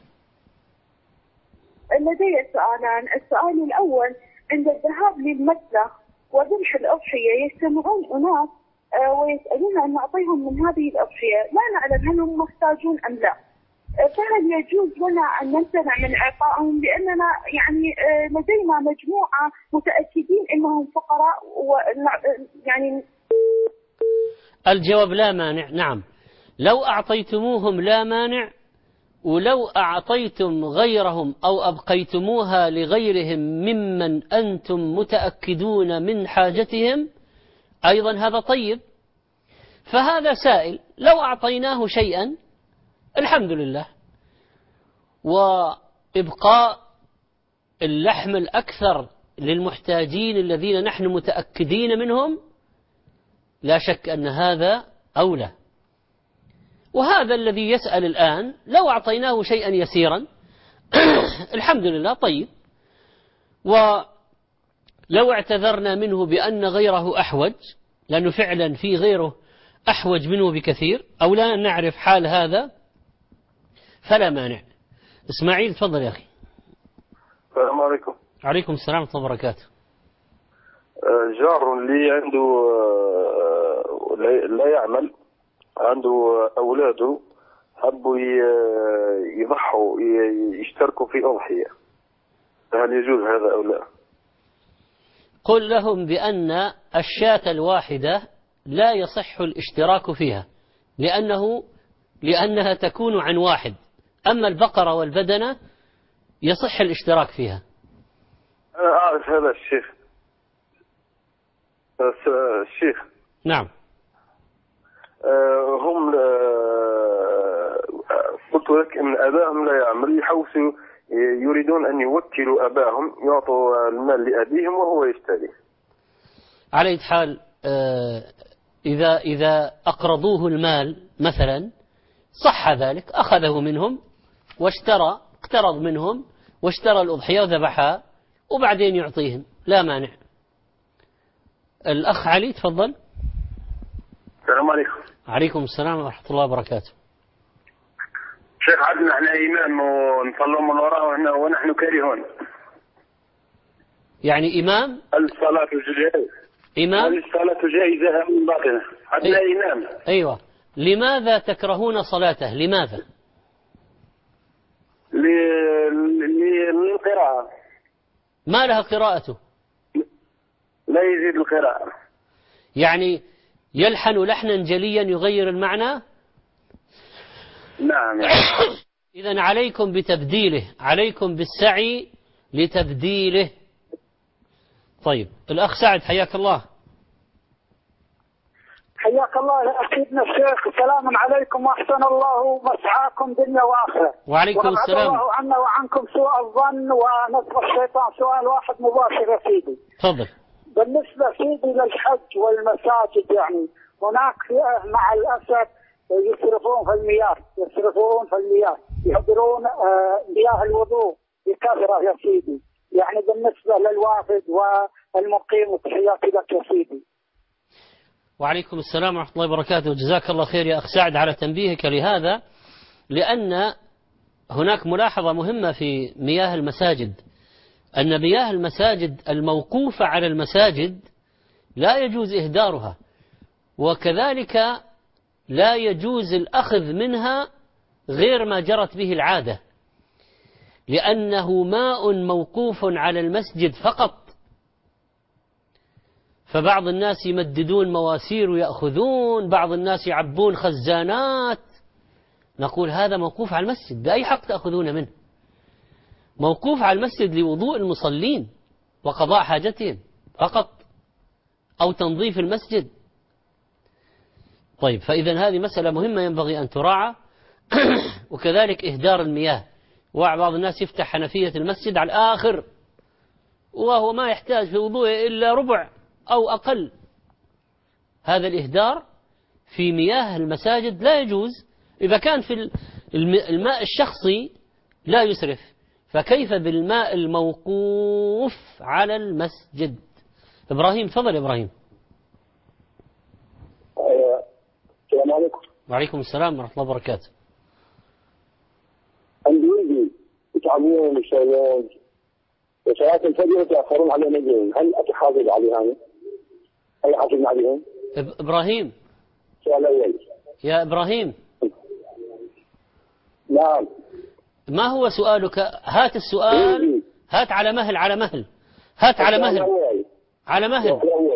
لدي سؤالان. السؤال الأول: عند الذهاب للمسلخ وذبح الأضحية يجتمعون أناس ويسألون أن نعطيهم من هذه الأضحية، لا نعلم هل هم محتاجون أم لا، فهل يجوز لنا أن نمتنع من إعطائهم لأننا يعني لدينا مجموعة متأكدين أنهم فقراء يعني؟ الجواب لا مانع. نعم، لو أعطيتموهم لا مانع، ولو أعطيتم غيرهم أو أبقيتموها لغيرهم ممن أنتم متأكدون من حاجتهم أيضا هذا طيب. فهذا سائل، لو أعطيناه شيئا الحمد لله، وإبقاء اللحم الأكثر للمحتاجين الذين نحن متأكدين منهم لا شك أن هذا أولى. وهذا الذي يسأل الآن لو أعطيناه شيئا يسيرا الحمد لله طيب، ولو اعتذرنا منه بأن غيره أحوج، لأنه فعلا في غيره أحوج منه بكثير، أو لا نعرف حال هذا فلا مانع. إسماعيل تفضل يا أخي. السلام عليكم. عليكم السلام ورحمة الله وبركاته. جار لي عنده لا يعمل، عنده أولاده حبوا يضحوا يشتركوا في أضحية، هل يجوز هذا أو لا؟ قل لهم بأن الشاة الواحدة لا يصح الاشتراك فيها لأنها تكون عن واحد، أما البقرة والبدنة يصح الاشتراك فيها. أنا أعرف هذا الشيخ. نعم. هم قلت لك ان اباهم لا يعمل، يحوسوا يريدون ان يوكلوا اباهم يعطوا المال لابيهم وهو يشتري. على أي حال اذا اقرضوه المال مثلا صح ذلك، اخذه منهم اقترض منهم واشترى الاضحيه وذبحها وبعدين يعطيهم، لا مانع. الاخ علي تفضل. السلام عليكم. عليكم السلام ورحمة الله وبركاته. شيخ عدنا احنا إمام ونصلوا من وراء ونحن كارهون. يعني إمام؟ الصلاة جائزة. إمام؟ الصلاة جائزة من باطنة. عدنا إمام. أيوة. لماذا تكرهون صلاته؟ لماذا؟ للقراءة. ما لها قراءته؟ لا يزيد القراءة. يعني يلحن لحنا جليا يغير المعنى؟ نعم. إذن عليكم بتبديله، عليكم بالسعي لتبديله. طيب الأخ سعد حياك الله. حياك الله يا سيدنا الشيخ. السلام عليكم وأحسن الله مسعاكم دنيا وآخرة. وعليكم السلام. الله عنا وعنكم سوء الظن ونصر الشيطان. سؤال واحد مباشر يا سيدي. تفضل. بالنسبة سيدي للحج والمساجد، يعني هناك فئة مع الأسف يسرفون في المياه، يهدرون مياه الوضوء بكثرة يا سيدي، يعني بالنسبة للوافد والمقيم. وتحياتي لك يا سيدي. وعليكم السلام ورحمة الله وبركاته. جزاك الله خير يا أخ سعد على تنبيهك لهذا، لأن هناك ملاحظة مهمة في مياه المساجد، أن مياه المساجد الموقوفة على المساجد لا يجوز إهدارها، وكذلك لا يجوز الأخذ منها غير ما جرت به العادة، لأنه ماء موقوف على المسجد فقط. فبعض الناس يمددون مواسير ويأخذون، بعض الناس يعبون خزانات. نقول هذا موقوف على المسجد، بأي حق تأخذون منه؟ موقوف على المسجد لوضوء المصلين وقضاء حاجتهم فقط، أو تنظيف المسجد. طيب، فإذا هذه مسألة مهمة ينبغي أن تراعى. وكذلك إهدار المياه، وبعض الناس يفتح حنفية المسجد على الآخر وهو ما يحتاج في وضوءه إلا ربع أو أقل. هذا الإهدار في مياه المساجد لا يجوز. إذا كان في الماء الشخصي لا يسرف، فكيف بالماء الموقوف على المسجد؟ إبراهيم، تفضل يا إبراهيم. السلام عليكم. وعليكم السلام ورحمة الله وبركاته. عندي ولدي يتعبون يشتغلون وصلاة الفجر يتأخرون على نجم، هل أتحافظ عليها؟ هل أحافظ عليهم؟ إبراهيم. السؤال الأول. يا إبراهيم. نعم. ما هو سؤالك؟ هات السؤال. هات على مهل، على مهل. هات على مهل. على مهل.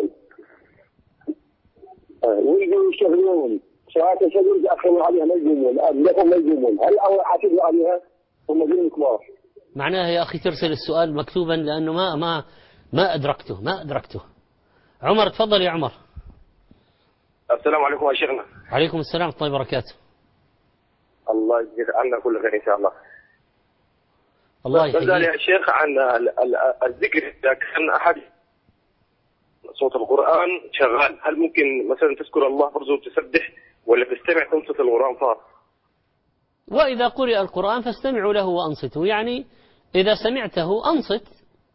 ويجوا يشتغلون صلاة الفجر يتأخرون عليها ما يقومون، أبلغهم ما يقومون، هل أول حافظ عليها؟ هم جيل كبار. معناها يا أخي ترسل السؤال مكتوبا، لأنه ما أدركته. عمر، تفضل يا عمر. السلام عليكم يا شيخنا. عليكم السلام ورحمة الله وبركاته. الله يجزيك عنا كل خير إن شاء الله. الله يحييك. بسأل يا شيخ عن الذكر، إذا كان أحد صوت القرآن شغال، هل ممكن مثلا تذكر الله برضه وتسبح، ولا تستمع تنصت القرآن فقط؟ وإذا قرئ القرآن فاستمعوا له وأنصتوا، يعني إذا سمعته أنصت.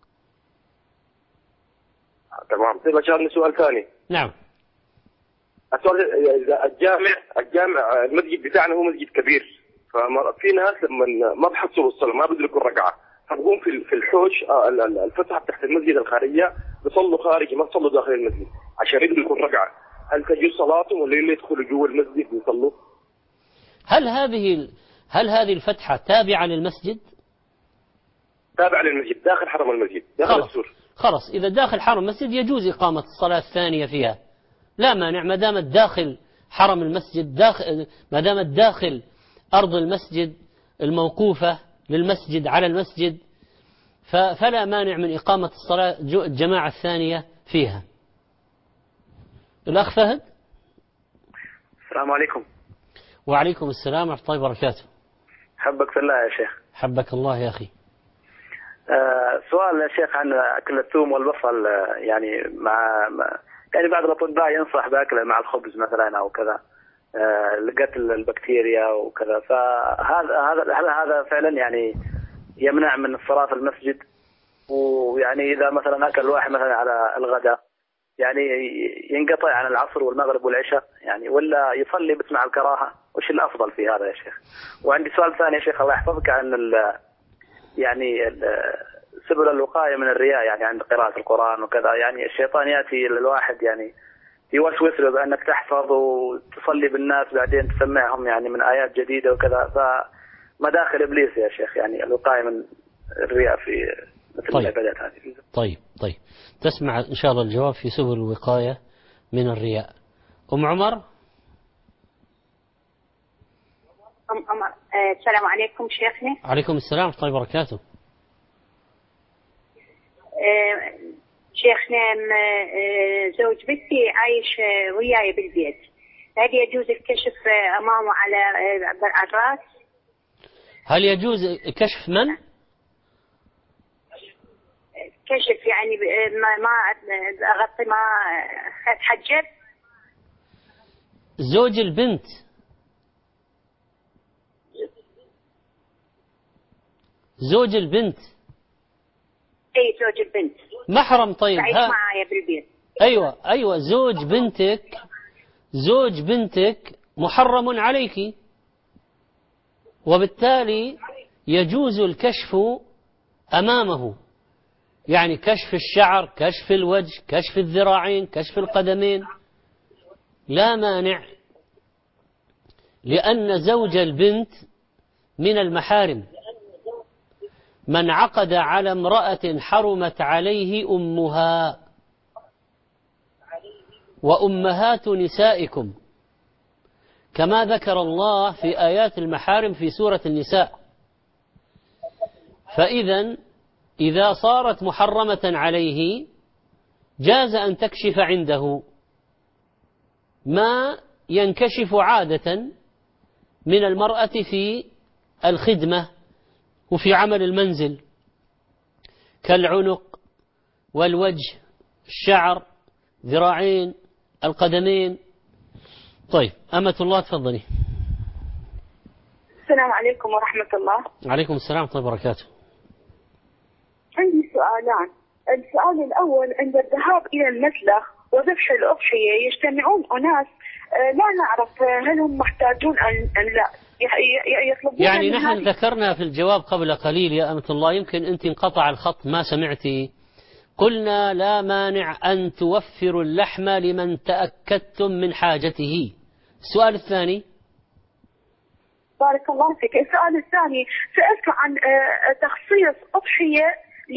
تمام. طيب عشان سؤال ثاني. نعم. السؤال، إذا الجامع المسجد بتاعنا هو مسجد كبير، ففي ناس لما ما بحصلوا الصلاة ما بيدركوا الركعة، فبقوم في الحوش الفتحة تحت المسجد الخارجية بيصلوا خارجي، ما بيصلوا داخل المسجد عشان يدركوا الركعة. هل تجوز صلاتهم ولا اللي يدخلوا جوا المسجد ويصلوا؟ هل هذه الفتحة تابعة للمسجد؟ تابعة للمسجد، داخل حرم المسجد، داخل السور. خلاص، إذا داخل حرم المسجد يجوز إقامة الصلاة الثانية فيها، لا مانع، ما دامت داخل حرم المسجد، ما دامت داخل أرض المسجد الموقوفة للمسجد على المسجد، فلا مانع من إقامة الصلاة الجماعة الثانية فيها. الأخ فهد. السلام عليكم. وعليكم السلام ورحمة الله وبركاته. حبك في الله يا شيخ. حبك الله يا أخي. سؤال يا شيخ عن أكل الثوم والبصل، يعني يعني بعض الأطباء ينصح بأكله مع الخبز مثلا أو كذا لقتل البكتيريا وكذا، هذا فعلا يعني يمنع من الصلاة في المسجد؟ ويعني إذا مثلا أكل واحد مثلا على الغداء يعني ينقطع عن العصر والمغرب والعشاء يعني، ولا يصلي بس مع الكراهة؟ وش الأفضل في هذا يا شيخ؟ وعندي سؤال ثاني يا شيخ الله يحفظك عن يعني سبل الوقاية من الرياء، يعني عند قراءة القرآن وكذا، يعني الشيطان يأتي للواحد يعني يوسوس له بأنك تحفظ وتصلي بالناس بعدين تسمعهم يعني من آيات جديدة وكذا، فمداخل إبليس يا شيخ يعني الوقاية من الرياء في مثل العبادات هذه. طيب تسمع إن شاء الله الجواب في سبل الوقاية من الرياء. أم عمر. السلام عليكم شيخنا. عليكم السلام ورحمة الله وبركاته. شيخنا زوج بنتي عايش وياي بالبيت، هل يجوز الكشف أمامه على الرأس؟ هل يجوز كشف من؟ كشف يعني ما أغطي، ما أتحجب. زوج البنت. زوج البنت. اي زوج البنت محرم. طيب تعيش معايا بالبيت. ايوه زوج بنتك محرم عليك، وبالتالي يجوز الكشف امامه، يعني كشف الشعر، كشف الوجه، كشف الذراعين، كشف القدمين، لا مانع، لأن زوج البنت من المحارم. من عقد على امرأة حرمت عليه أمها وأمهات نسائكم، كما ذكر الله في آيات المحارم في سورة النساء. إذا صارت محرمة عليه جاز أن تكشف عنده ما ينكشف عادة من المرأة في الخدمة وفي عمل المنزل، كالعنق والوجه، الشعر، ذراعين، القدمين. طيب أمة الله تفضلي. السلام عليكم ورحمة الله. عليكم السلام ورحمة الله وبركاته. عندي سؤالان. السؤال الأول، عند الذهاب إلى المسلخ وذبح الأضحية يجتمعون أناس لا نعرف هل هم محتاجون أم لا، يطلبون يعني نحن ذكرنا في الجواب قبل قليل يا أمة الله، يمكن أنت انقطع الخط ما سمعتي، قلنا لا مانع أن توفروا اللحم لمن تأكدتم من حاجته. السؤال الثاني. بارك الله فيك. السؤال الثاني سألت عن تخصيص أضحية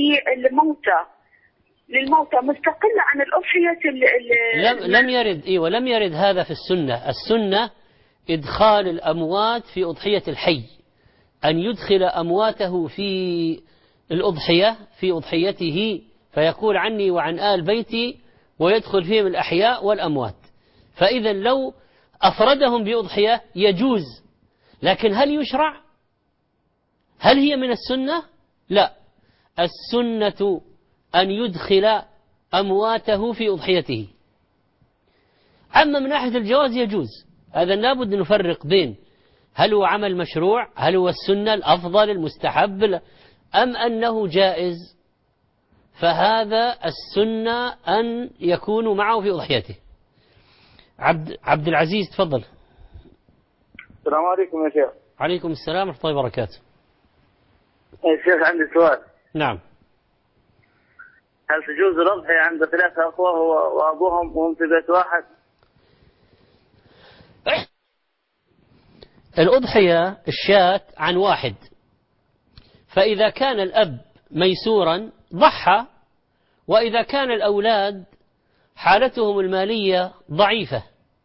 للموتى مستقلة عن الأضحية لم يرد. لم يرد هذا في السنة. السنة إدخال الأموات في أضحية الحي، أن يدخل أمواته في الأضحية في أضحيته، فيقول عني وعن آل بيتي، ويدخل فيهم الأحياء والأموات. فإذا لو أفردهم بأضحية يجوز، لكن هل يشرع؟ هل هي من السنة؟ لا، السنة أن يدخل أمواته في أضحيته. أما من ناحية الجواز يجوز. هذا لابد أن نفرق بين هل هو عمل مشروع، هل هو السنة الأفضل المستحب، أم أنه جائز. فهذا السنة أن يكونوا معه في أضحيته. عبد العزيز تفضل. السلام عليكم يا شيخ. عليكم السلام ورحمة الله وبركاته. يا شيخ عندي سؤال. نعم. هل تجوز الأضحية عند 3 أخوة وأبوهم وهم في بيت واحد؟ الأضحية الشاة عن واحد، فإذا كان الأب ميسورا ضحى، وإذا كان الأولاد حالتهم المالية ضعيفة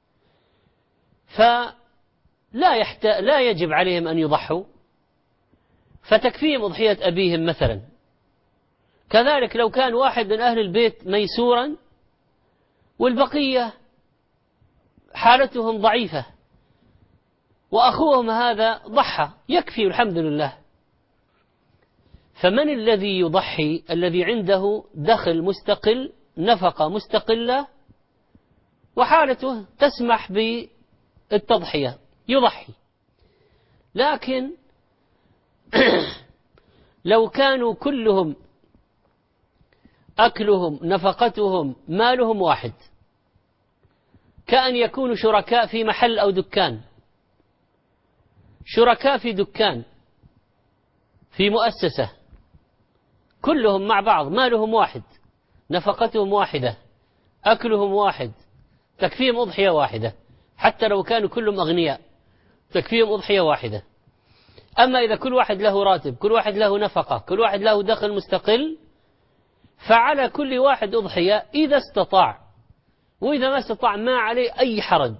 لا يجب عليهم أن يضحوا، فتكفيهم أضحية أبيهم مثلا. كذلك لو كان واحد من أهل البيت ميسورا والبقية حالتهم ضعيفة وأخوهم هذا ضحى، يكفي الحمد لله. فمن الذي يضحي؟ الذي عنده دخل مستقل، نفقة مستقلة، وحالته تسمح بالتضحية، يضحي. لكن لو كانوا كلهم أكلهم نفقتهم مالهم واحد، كأن يكونوا شركاء في محل أو دكان، شركاء في دكان في مؤسسة، كلهم مع بعض مالهم واحد، نفقتهم واحدة، أكلهم واحد، تكفيهم أضحية واحدة، حتى لو كانوا كلهم أغنياء تكفيهم أضحية واحدة. أما إذا كل واحد له راتب، كل واحد له نفقة، كل واحد له دخل مستقل، فعلى كل واحد أضحية إذا استطاع، وإذا ما استطاع ما عليه أي حرج.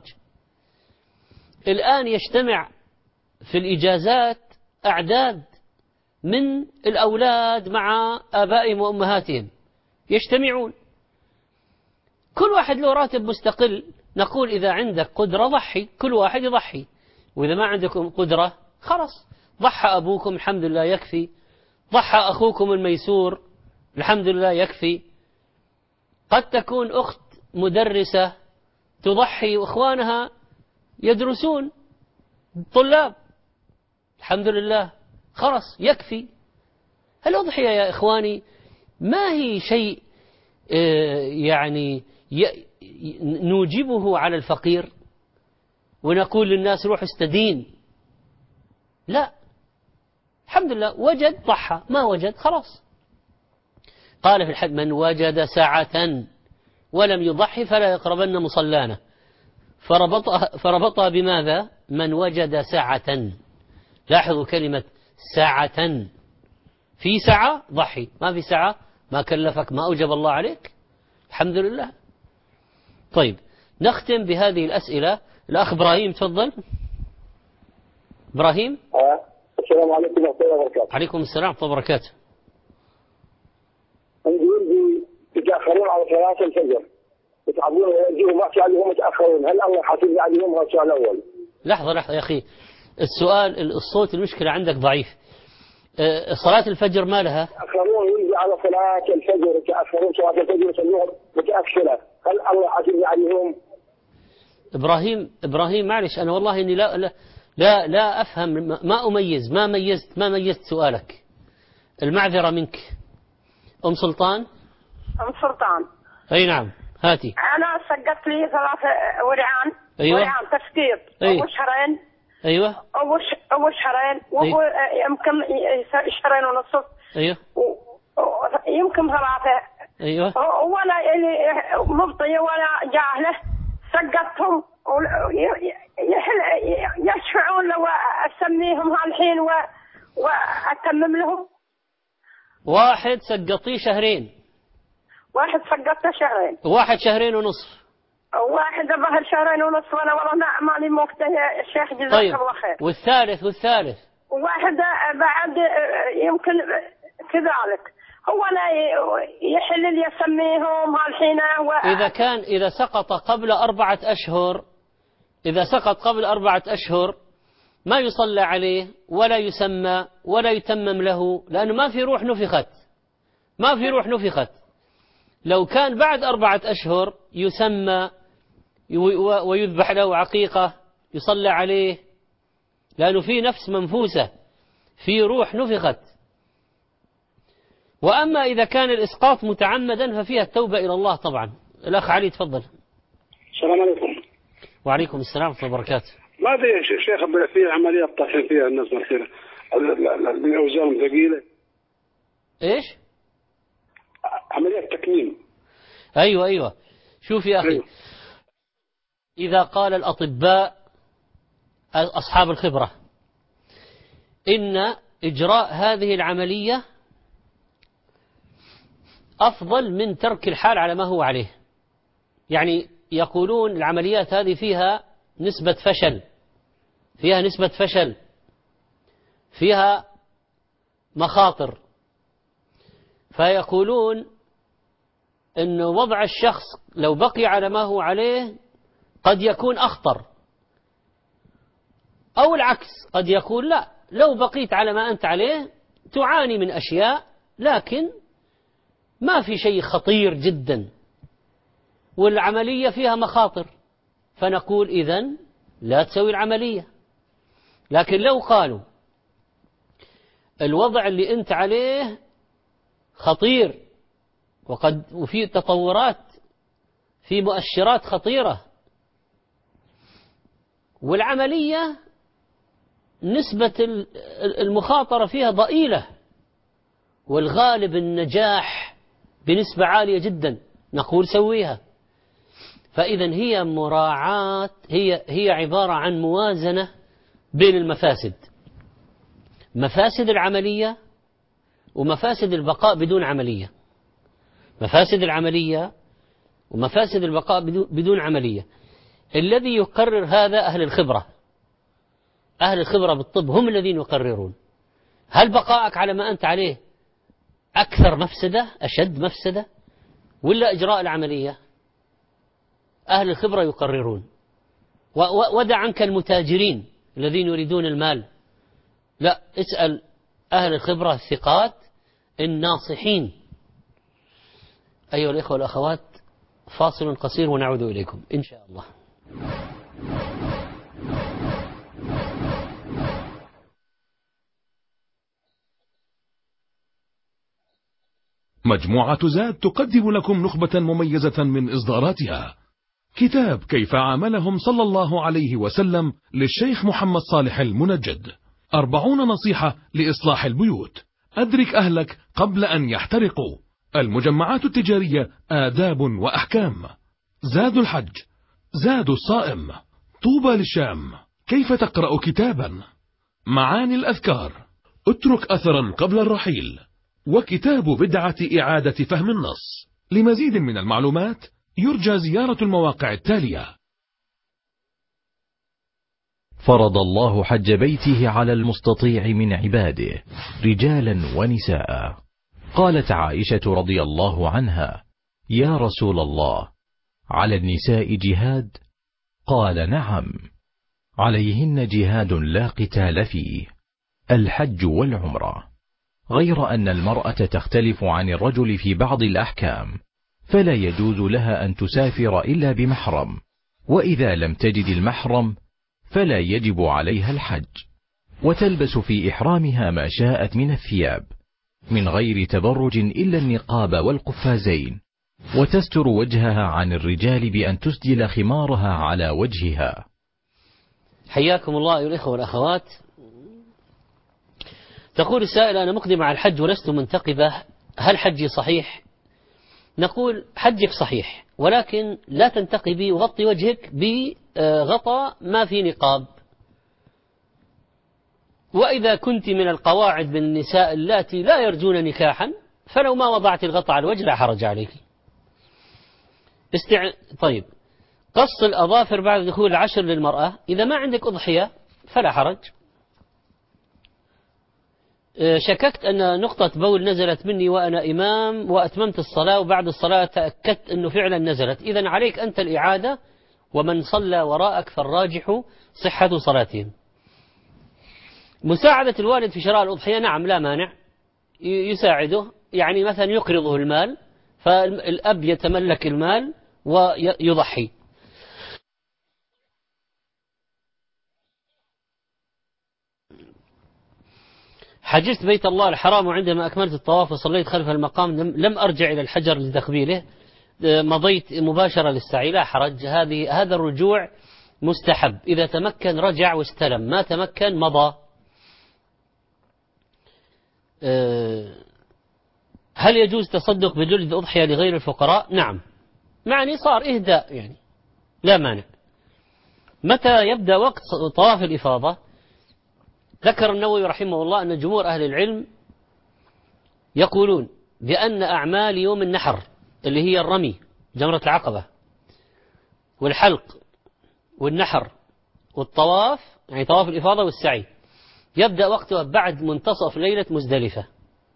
الآن يجتمع في الإجازات أعداد من الأولاد مع آبائهم وأمهاتهم، يجتمعون كل واحد له راتب مستقل، نقول إذا عندك قدرة ضحي، كل واحد يضحي، وإذا ما عندكم قدرة خلاص ضحى أبوكم الحمد لله يكفي، ضحى أخوكم الميسور الحمد لله يكفي. قد تكون أخت مدرسة تضحي وإخوانها يدرسون طلاب، الحمد لله خلاص يكفي. الأضحية يا إخواني ما هي شيء يعني نوجبه على الفقير ونقول للناس روح استدين، لا، الحمد لله وجد ضحى، ما وجد خلاص. قال في الحديث من وجد سعة ولم يضحي فلا يقربن مصلانا، فربطها بماذا؟ من وجد سعة. لاحظوا كلمة سعة، في سعة ضحي، ما في سعة ما كلفك، ما أوجب الله عليك، الحمد لله. طيب نختم بهذه الأسئلة. الأخ إبراهيم تفضل. إبراهيم. السلام عليكم ورحمة الله وبركاته. عليكم السلام ورحمة الله وبركاته. عندي ولدي يتأخرون على صلاة الفجر، يتعبون ويجيهم وقت عليهم يتأخرون، هل الله حاسب عليهم؟ هذا السؤال الأول. لحظة يا أخي، السؤال الصوت المشكلة عندك ضعيف. صلاة الفجر ما لها؟ يتأخرون على صلاة الفجر يتأخرون صلاة الفجر يصلون متأخرة، هل الله حاسبني عليهم؟ إبراهيم معلش، أنا والله إني لا أفهم، ما ميزت سؤالك. المعذرة منك. أم سلطان. أي نعم، هاتي. أنا سقطت لي 3 ورعان. أيوة. ورعان تسقيط. أيوة. أول شهرين. أيوة. أول شهرين. أيوة. يمكن 2.5 أيوة. يمكن 3. أيوة. وأنا اللي مبطية وأنا جاهلة سقطتهم يشفعون لو أسميهم هالحين وأتمم لهم. واحد سقطيه 2 شهرين. واحد سقطته 2 شهرين. واحد 2.5. واحد ظهر 2.5 وأنا والله مالي موقته يا شيخ جزاك طيب. الله خير. والثالث. واحد بعد يمكن كذلك. هو أنا يحل لي يسميهم هالحين إذا سقط قبل 4 أشهر، إذا سقط قبل 4 أشهر ما يصلى عليه ولا يسمى ولا يتمم له، لأنه ما في روح نفخت. لو كان بعد 4 أشهر يسمى ويذبح له عقيقة، يصلى عليه، لأنه في نفس منفوسة، في روح نفخت. وأما إذا كان الإسقاط متعمدا ففيها التوبة إلى الله طبعا. الأخ علي تفضل. السلام عليكم. وعليكم السلام ورحمة الله وبركاته. ما في شيخ في عمليات طاحن فيها الناس مثلا الأوزان ثقيلة. إيش؟ عمليات تكميم. أيوة. شوف يا أخي. أيوة. إذا قال الأطباء أصحاب الخبرة إن إجراء هذه العملية أفضل من ترك الحال على ما هو عليه، يعني يقولون العمليات هذه فيها نسبة فشل، فيها مخاطر، فيقولون أن وضع الشخص لو بقي على ما هو عليه قد يكون أخطر، أو العكس قد يكون لا، لو بقيت على ما أنت عليه تعاني من أشياء لكن ما في شيء خطير جدا، والعملية فيها مخاطر، فنقول إذن لا تسوي العملية. لكن لو قالوا الوضع اللي أنت عليه خطير وفي تطورات، في مؤشرات خطيرة، والعملية نسبة المخاطرة فيها ضئيلة والغالب النجاح بنسبة عالية جدا، نقول سويها. فإذا هي مراعاة، هي عبارة عن موازنة بين المفاسد، مفاسد العملية ومفاسد البقاء بدون عملية، مفاسد العملية ومفاسد البقاء بدون عملية. الذي يقرر هذا أهل الخبرة، أهل الخبرة بالطب هم الذين يقررون هل بقائك على ما أنت عليه أكثر مفسدة، أشد مفسدة، ولا إجراء العملية. أهل الخبرة يقررون. ودع عنك المتاجرين الذين يريدون المال، لا، اسأل أهل الخبرة الثقات الناصحين. أيها الإخوة والأخوات، فاصل قصير ونعود إليكم إن شاء الله. مجموعة زاد تقدم لكم نخبة مميزة من إصداراتها. كتاب كيف عاملهم صلى الله عليه وسلم للشيخ محمد صالح المنجد، 40 نصيحة لإصلاح البيوت، أدرك أهلك قبل أن يحترقوا، المجمعات التجارية آداب وأحكام، زاد الحج، زاد الصائم، طوبى للشام، كيف تقرأ كتابا، معاني الأذكار، اترك أثرا قبل الرحيل، وكتاب بدعة إعادة فهم النص. لمزيد من المعلومات يرجى زيارة المواقع التالية. فرض الله حج بيته على المستطيع من عباده رجالا ونساء. قالت عائشة رضي الله عنها: يا رسول الله، على النساء جهاد؟ قال: نعم، عليهن جهاد لا قتال فيه، الحج والعمرة. غير أن المرأة تختلف عن الرجل في بعض الأحكام، فلا يجوز لها أن تسافر إلا بمحرم، وإذا لم تجد المحرم فلا يجب عليها الحج، وتلبس في إحرامها ما شاءت من الثياب من غير تبرج إلا النقاب والقفازين، وتستر وجهها عن الرجال بأن تسدل خمارها على وجهها. حياكم الله أيها الإخوة والأخوات. تقول السائل: أنا مقدم على الحج ولست منتقبة، هل حجي صحيح؟ نقول: حجك صحيح، ولكن لا تنتقبي وغطي وجهك بغطاء ما في نقاب. وإذا كنت من القواعد من النساء اللاتي لا يرجون نكاحا فلو ما وضعت الغطاء على الوجه لا حرج عليك. طيب، قص الأظافر بعد دخول العشر للمرأة، إذا ما عندك أضحية فلا حرج. شككت أن نقطة بول نزلت مني وأنا إمام وأتممت الصلاة، وبعد الصلاة تأكدت أنه فعلا نزلت، إذن عليك أنت الإعادة، ومن صلى وراءك فالراجح صحة صلاتهم. مساعدة الوالد في شراء الأضحية، نعم لا مانع، يساعده، يعني مثلا يقرضه المال، فالأب يتملك المال ويضحي. حجزت بيت الله الحرام، وعندما أكملت الطواف وصليت خلف المقام لم أرجع إلى الحجر لتقبيله، مضيت مباشرة للسعي، لا حرج، هذا الرجوع مستحب، إذا تمكن رجع واستلم، ما تمكن مضى. هل يجوز تصدق بجلد أضحية لغير الفقراء؟ نعم، معني صار إهداء، يعني لا مانع. متى يبدأ وقت طواف الإفاضة؟ ذكر النووي رحمه الله أن جمهور أهل العلم يقولون بأن أعمال يوم النحر اللي هي الرمي، جمرة العقبة، والحلق والنحر والطواف، يعني طواف الإفاضة والسعي، يبدأ وقتها بعد منتصف ليلة مزدلفة.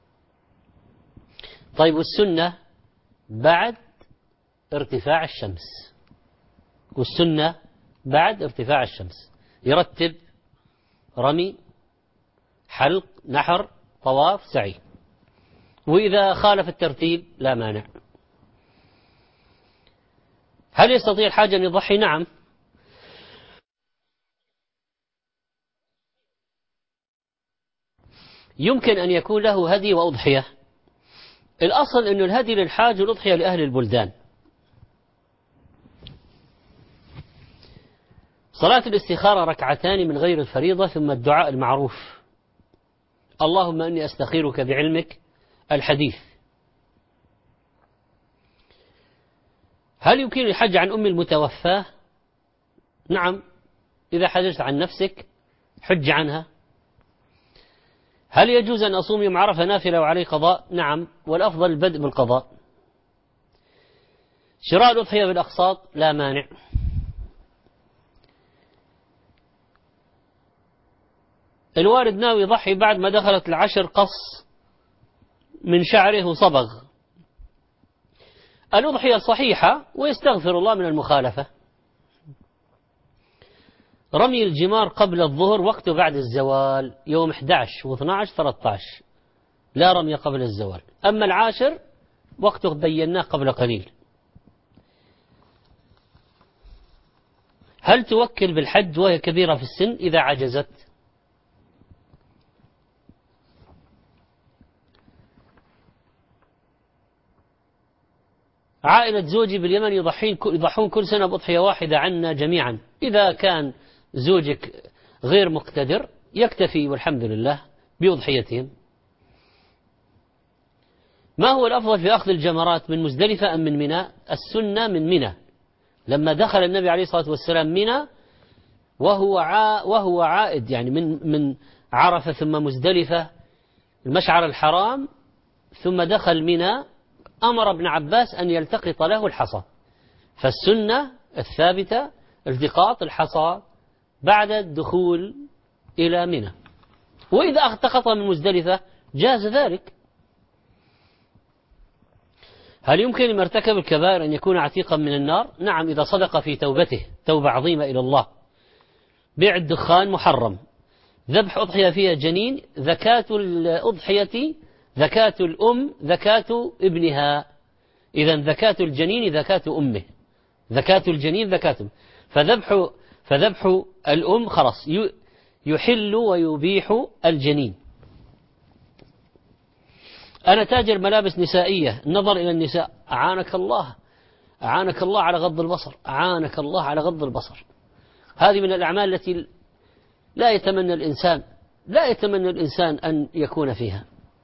طيب، والسنة بعد ارتفاع الشمس، والسنة بعد ارتفاع الشمس، يرتب رمي، حلق، نحر، طواف، سعي، وإذا خالف الترتيب لا مانع. هل يستطيع الحاج أن يضحي؟ نعم، يمكن أن يكون له هدي وأضحية. الأصل أن الهدي للحاج والأضحية لأهل البلدان. صلاة الاستخارة ركعتان من غير الفريضة، ثم الدعاء المعروف: اللهم إني أستخيرك بعلمك، الحديث. هل يمكن الحج عن أم المتوفاة؟ نعم، إذا حججت عن نفسك حج عنها. هل يجوز أن أصوم يوم عرفة نافلة وعليه قضاء؟ نعم، والأفضل البدء بالقضاء. شراء الأضحية بالأقساط لا مانع. الوالد ناوي يضحي بعد ما دخلت العشر، قص من شعره وصبغ. الأضحية صحيحة ويستغفر الله من المخالفة. رمي الجمار قبل الظهر وقته بعد الزوال، يوم 11 و12 13، لا رمي قبل الزوال. أما العاشر وقته بيناه قبل قليل. هل توكل بالحج وهي كبيرة في السن إذا عجزت؟ عائلة زوجي باليمن يضحون كل سنة بأضحية واحدة عنا جميعا. إذا كان زوجك غير مقتدر يكتفي والحمد لله بأضحيتهم. ما هو الأفضل في أخذ الجمرات، من مزدلفة أم من منى؟ السنة من منى. لما دخل النبي عليه الصلاة والسلام منى وهو عائد، يعني من عرفة ثم مزدلفة المشعر الحرام، ثم دخل منى، أمر ابن عباس أن يلتقط له الحصى. فالسنة الثابتة التقاط الحصى بعد الدخول إلى منى، وإذا التقط من مزدلفة جاز ذلك. هل يمكن لمن ارتكب الكبائر أن يكون عتيقا من النار؟ نعم، إذا صدق في توبته توبة عظيمة إلى الله. بيع الدخان محرم، ذبح أضحية فيها جنين، زكاة الأضحية زكاة الأم زكاة ابنها. إذن زكاة الجنين زكاة أمه، زكاة الجنين زكاة أمه. فذبح الأم خلاص يحل ويبيح الجنين. أنا تاجر ملابس نسائية، النظر إلى النساء، أعانك الله، أعانك الله على غض البصر، أعانك الله على غض البصر. هذه من الأعمال التي لا يتمنى الإنسان أن يكون فيها.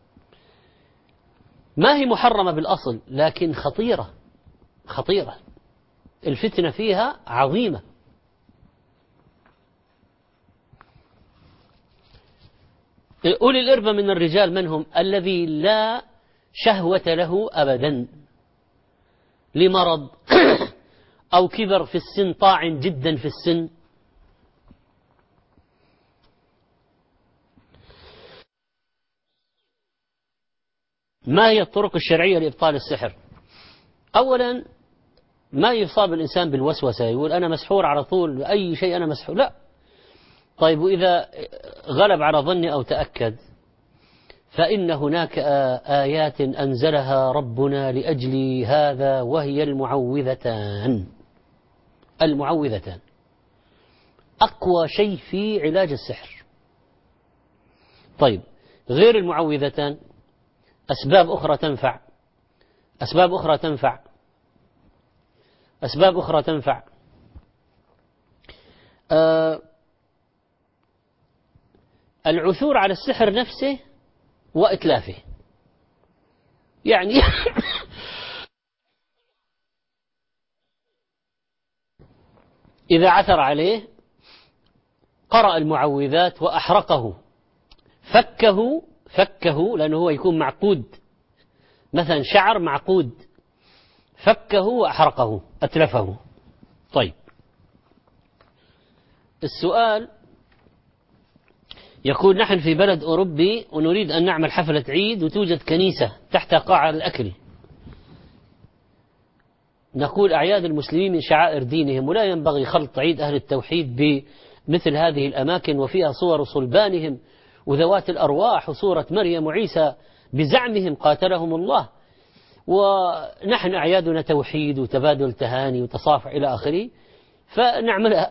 ما هي محرمة بالأصل، لكن خطيرة، الفتنة فيها عظيمة. أولي الإربة من الرجال من هم؟ الذي لا شهوة له أبدا، لمرض أو كبر في السن، طاعن جدا في السن. ما هي الطرق الشرعية لإبطال السحر؟ أولا ما يصاب الإنسان بالوسوسة يقول أنا مسحور على طول، أي شيء أنا مسحور، لا. طيب وإذا غلب على ظني أو تأكد، فإن هناك آيات أنزلها ربنا لأجل هذا، وهي المعوذتان. أقوى شيء في علاج السحر. طيب غير المعوذتان أسباب أخرى تنفع. العثور على السحر نفسه وإتلافه، يعني إذا عثر عليه قرأ المعوذات وأحرقه، فكه لأنه هو يكون معقود، مثلا شعر معقود، فكه وأحرقه أتلفه. طيب السؤال يقول نحن في بلد أوروبي ونريد أن نعمل حفلة عيد وتوجد كنيسة تحت قاعة الأكل. نقول أعياد المسلمين من شعائر دينهم، ولا ينبغي خلط عيد أهل التوحيد بمثل هذه الأماكن وفيها صور صلبانهم وذوات الأرواح وصورة مريم وعيسى بزعمهم قاتلهم الله، ونحن أعيادنا توحيد وتبادل تهاني وتصافح إلى آخره، فنعملها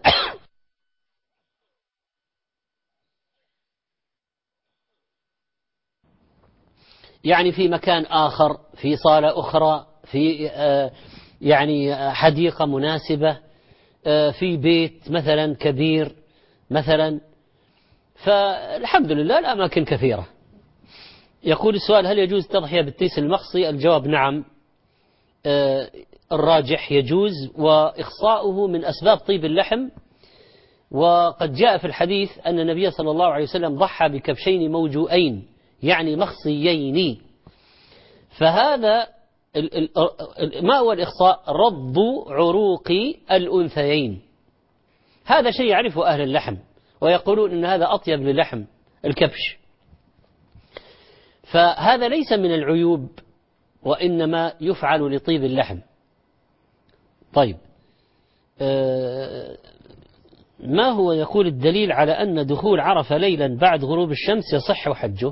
يعني في مكان آخر، في صالة أخرى، في يعني حديقة مناسبة، في بيت مثلا كبير مثلا. فالحمد لله الأماكن كثيرة. يقول السؤال هل يجوز التضحية بالتيس المخصي؟ الجواب نعم، الراجح يجوز، وإخصاؤه من أسباب طيب اللحم. وقد جاء في الحديث أن النبي صلى الله عليه وسلم ضحى بكبشين موجوئين يعني مخصيين. فهذا ما هو الإخصاء؟ رض عروق الأنثيين. هذا شيء يعرفه أهل اللحم، ويقولون إن هذا أطيب للحم الكبش. فهذا ليس من العيوب، وإنما يفعل لطيب اللحم. طيب ما هو يقول الدليل على أن دخول عرفة ليلا بعد غروب الشمس يصح حجه؟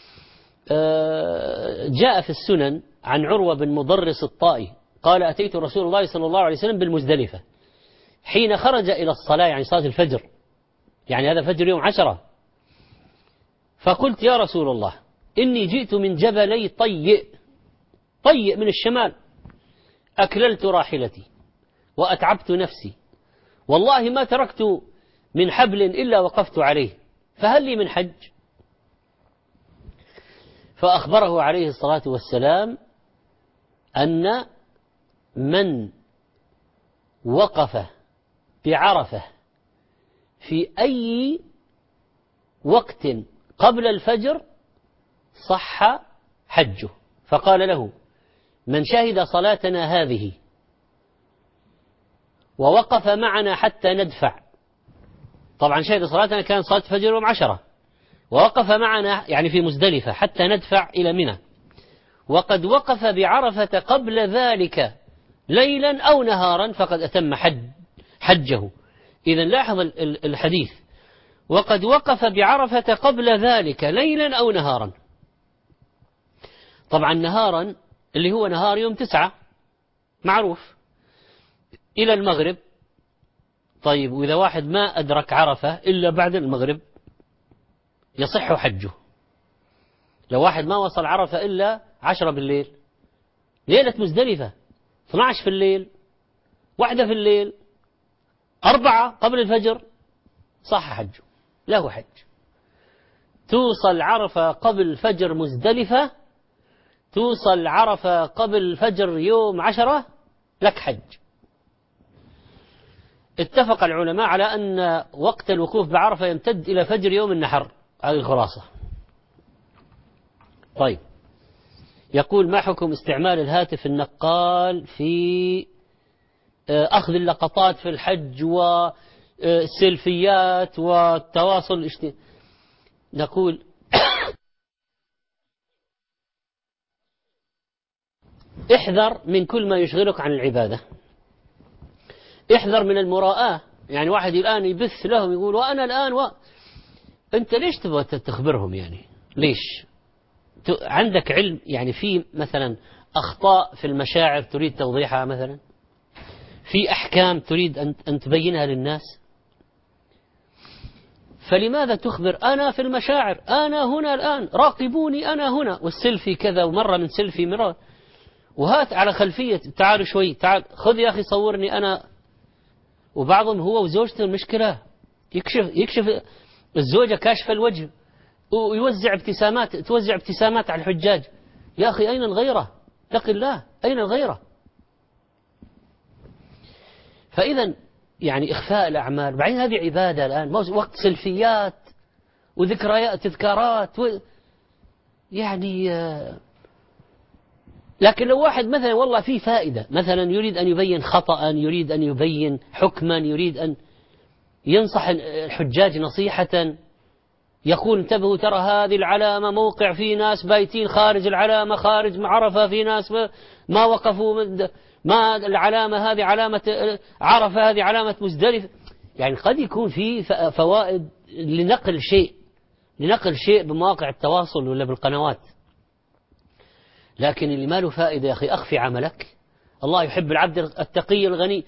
جاء في السنن عن عروة بن مضرس الطائي قال أتيت رسول الله صلى الله عليه وسلم بالمزدلفة حين خرج إلى الصلاة، يعني صلاة الفجر، يعني هذا فجر يوم 10. فقلت يا رسول الله إني جئت من جبلي طيء من الشمال، أكللت راحلتي وأتعبت نفسي، والله ما تركت من حبل إلا وقفت عليه، فهل لي من حج؟ فأخبره عليه الصلاة والسلام أن من وقف بعرفة في أي وقت قبل الفجر صح حجه. فقال له من شهد صلاتنا هذه ووقف معنا حتى ندفع، طبعا شهد صلاتنا كان صلاة فجر يوم 10، ووقف معنا يعني في مزدلفة حتى ندفع إلى منى، وقد وقف بعرفة قبل ذلك ليلا أو نهارا فقد أتم حجه. إذن لاحظ الحديث، وقد وقف بعرفة قبل ذلك ليلا أو نهارا. طبعا نهارا اللي هو نهار يوم 9 معروف إلى المغرب. طيب وإذا واحد ما أدرك عرفة إلا بعد المغرب يصح حجه. لو واحد ما وصل عرفة إلا 10 بالليل، ليلة مزدلفة 12 في الليل، 1 في الليل، 4 قبل الفجر، صح حجه، له حج. توصل عرفة قبل فجر مزدلفة، توصل عرفة قبل فجر يوم 10، لك حج. اتفق العلماء على أن وقت الوقوف بعرفة يمتد إلى فجر يوم النحر. هذه الخلاصة. طيب، يقول: ما حكم استعمال الهاتف النقال في أخذ اللقطات في الحج والسيلفيات والتواصل الاجتماعي؟ نقول احذر من كل ما يشغلك عن العبادة. احذر من المراءة. يعني واحد الآن يبث لهم يقول وأنا الآن أنت ليش تبغى تخبرهم؟ يعني ليش؟ عندك علم؟ يعني في مثلا أخطاء في المشاعر تريد توضيحها، مثلا في أحكام تريد أن تبينها للناس، فلماذا تخبر أنا في المشاعر، أنا هنا الآن، راقبوني أنا هنا، والسيلفي كذا، ومرة من سيلفي مرة، وهات على خلفية، تعالوا شوي، تعال خذ يا أخي صورني أنا. وبعضهم هو وزوجته المشكلة يكشف الزوجة كاشفة الوجه ويوزع ابتسامات، توزع ابتسامات على الحجاج. يا أخي أين الغيرة؟ اتق الله، أين الغيرة؟ فإذا يعني إخفاء الأعمال، بعدين هذه عبادة الآن، وقت سلفيات وذكريات تذكارات يعني. لكن لو واحد مثلا والله فيه فائدة، مثلا يريد أن يبين خطأ، يريد أن يبين حكما، يريد أن ينصح الحجاج نصيحة، يقول انتبهوا ترى هذه العلامة موقع، في ناس بايتين خارج العلامة، خارج عرفة، في ناس ما وقفوا، ما العلامة هذه علامة عرفة، هذه علامة مزدلفة. يعني قد يكون في فوائد لنقل شيء بمواقع التواصل ولا بالقنوات. لكن اللي ما له فائدة يا أخي أخفي عملك. الله يحب العبد التقي الغني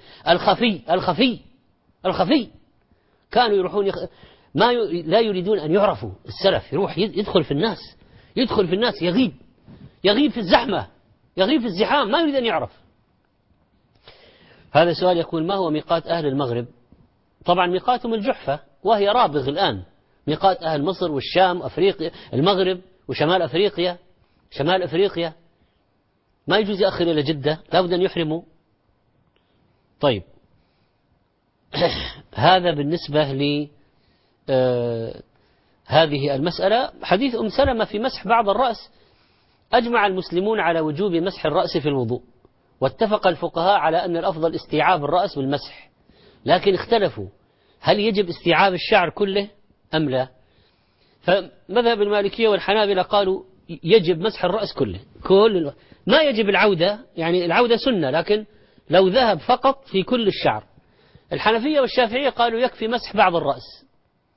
الخفي. كانوا يروحون لا يريدون أن يعرفوا. السلف يروح يدخل في الناس، يغيب في الزحمة، يغيب في الزحام، ما يريد أن يعرف. هذا سؤال يقول: ما هو ميقات أهل المغرب؟ طبعا ميقاتهم الجحفة، وهي رابغ الآن. ميقات أهل مصر والشام وأفريقيا، المغرب وشمال أفريقيا، شمال أفريقيا ما يجوز يأخر إلى جدة، لابد أن يحرموا. طيب، هذا بالنسبة هذه المسألة. حديث أم سلمة في مسح بعض الرأس: أجمع المسلمون على وجوب مسح الرأس في الوضوء، واتفق الفقهاء على أن الأفضل استيعاب الرأس بالمسح، لكن اختلفوا هل يجب استيعاب الشعر كله أم لا. فمذهب المالكية والحنابلة قالوا يجب مسح الرأس كله، ما يجب العودة، يعني العودة سنة، لكن لو ذهب فقط في كل الشعر. الحنفية والشافعية قالوا يكفي مسح بعض الرأس.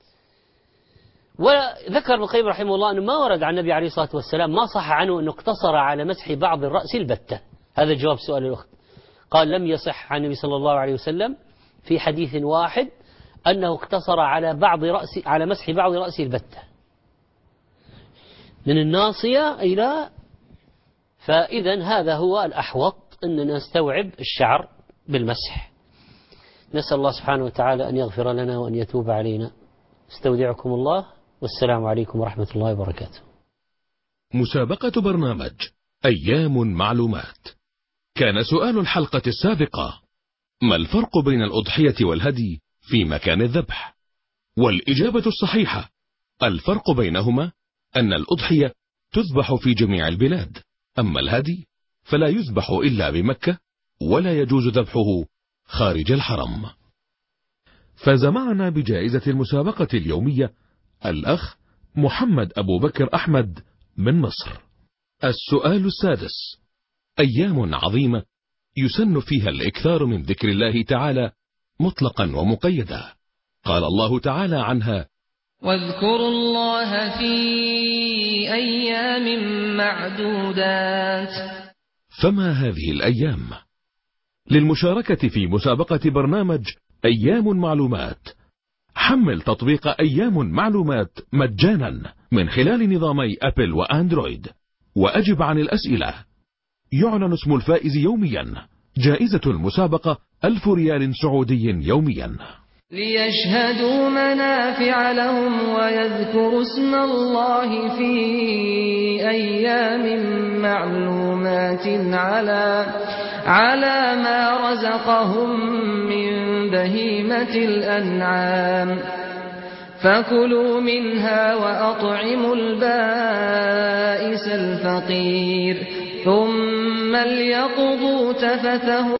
وذكر ابن القيم رحمه الله أنه ما ورد عن النبي عليه الصلاة والسلام، ما صح عنه أنه اقتصر على مسح بعض الرأس البتة. هذا جواب سؤال الأخت. قال: لم يصح عن النبي صلى الله عليه وسلم في حديث واحد أنه اقتصر على مسح بعض رأسه البتة، من الناصية إلى. فإذا هذا هو الأحوط، أننا نستوعب الشعر بالمسح. نسأل الله سبحانه وتعالى أن يغفر لنا وأن يتوب علينا. استودعكم الله، والسلام عليكم ورحمة الله وبركاته. مسابقة برنامج أيام معلومات. كان سؤال الحلقة السابقة: ما الفرق بين الأضحية والهدي في مكان الذبح؟ والإجابة الصحيحة: الفرق بينهما أن الأضحية تذبح في جميع البلاد، أما الهدي فلا يذبح إلا بمكة، ولا يجوز ذبحه خارج الحرم. فاز معنا بجائزة المسابقة اليومية الأخ محمد أبو بكر أحمد من مصر. السؤال السادس: أيام عظيمة يسن فيها الإكثار من ذكر الله تعالى مطلقا ومقيدا، قال الله تعالى عنها: واذكروا الله في أيام معدودات. فما هذه الأيام؟ للمشاركة في مسابقة برنامج أيام معلومات حمل تطبيق أيام معلومات مجانا من خلال نظامي أبل وأندرويد وأجب عن الأسئلة. يعلن اسم الفائز يوميا. جائزة المسابقة 1000 ريال سعودي يوميا. ليشهدوا منافع لهم ويذكروا اسم الله في أيام معلومات على ما رزقهم من بهيمة الأنعام. فكلوا منها وأطعموا البائس الفقير ثم ليقضوا تفثهم.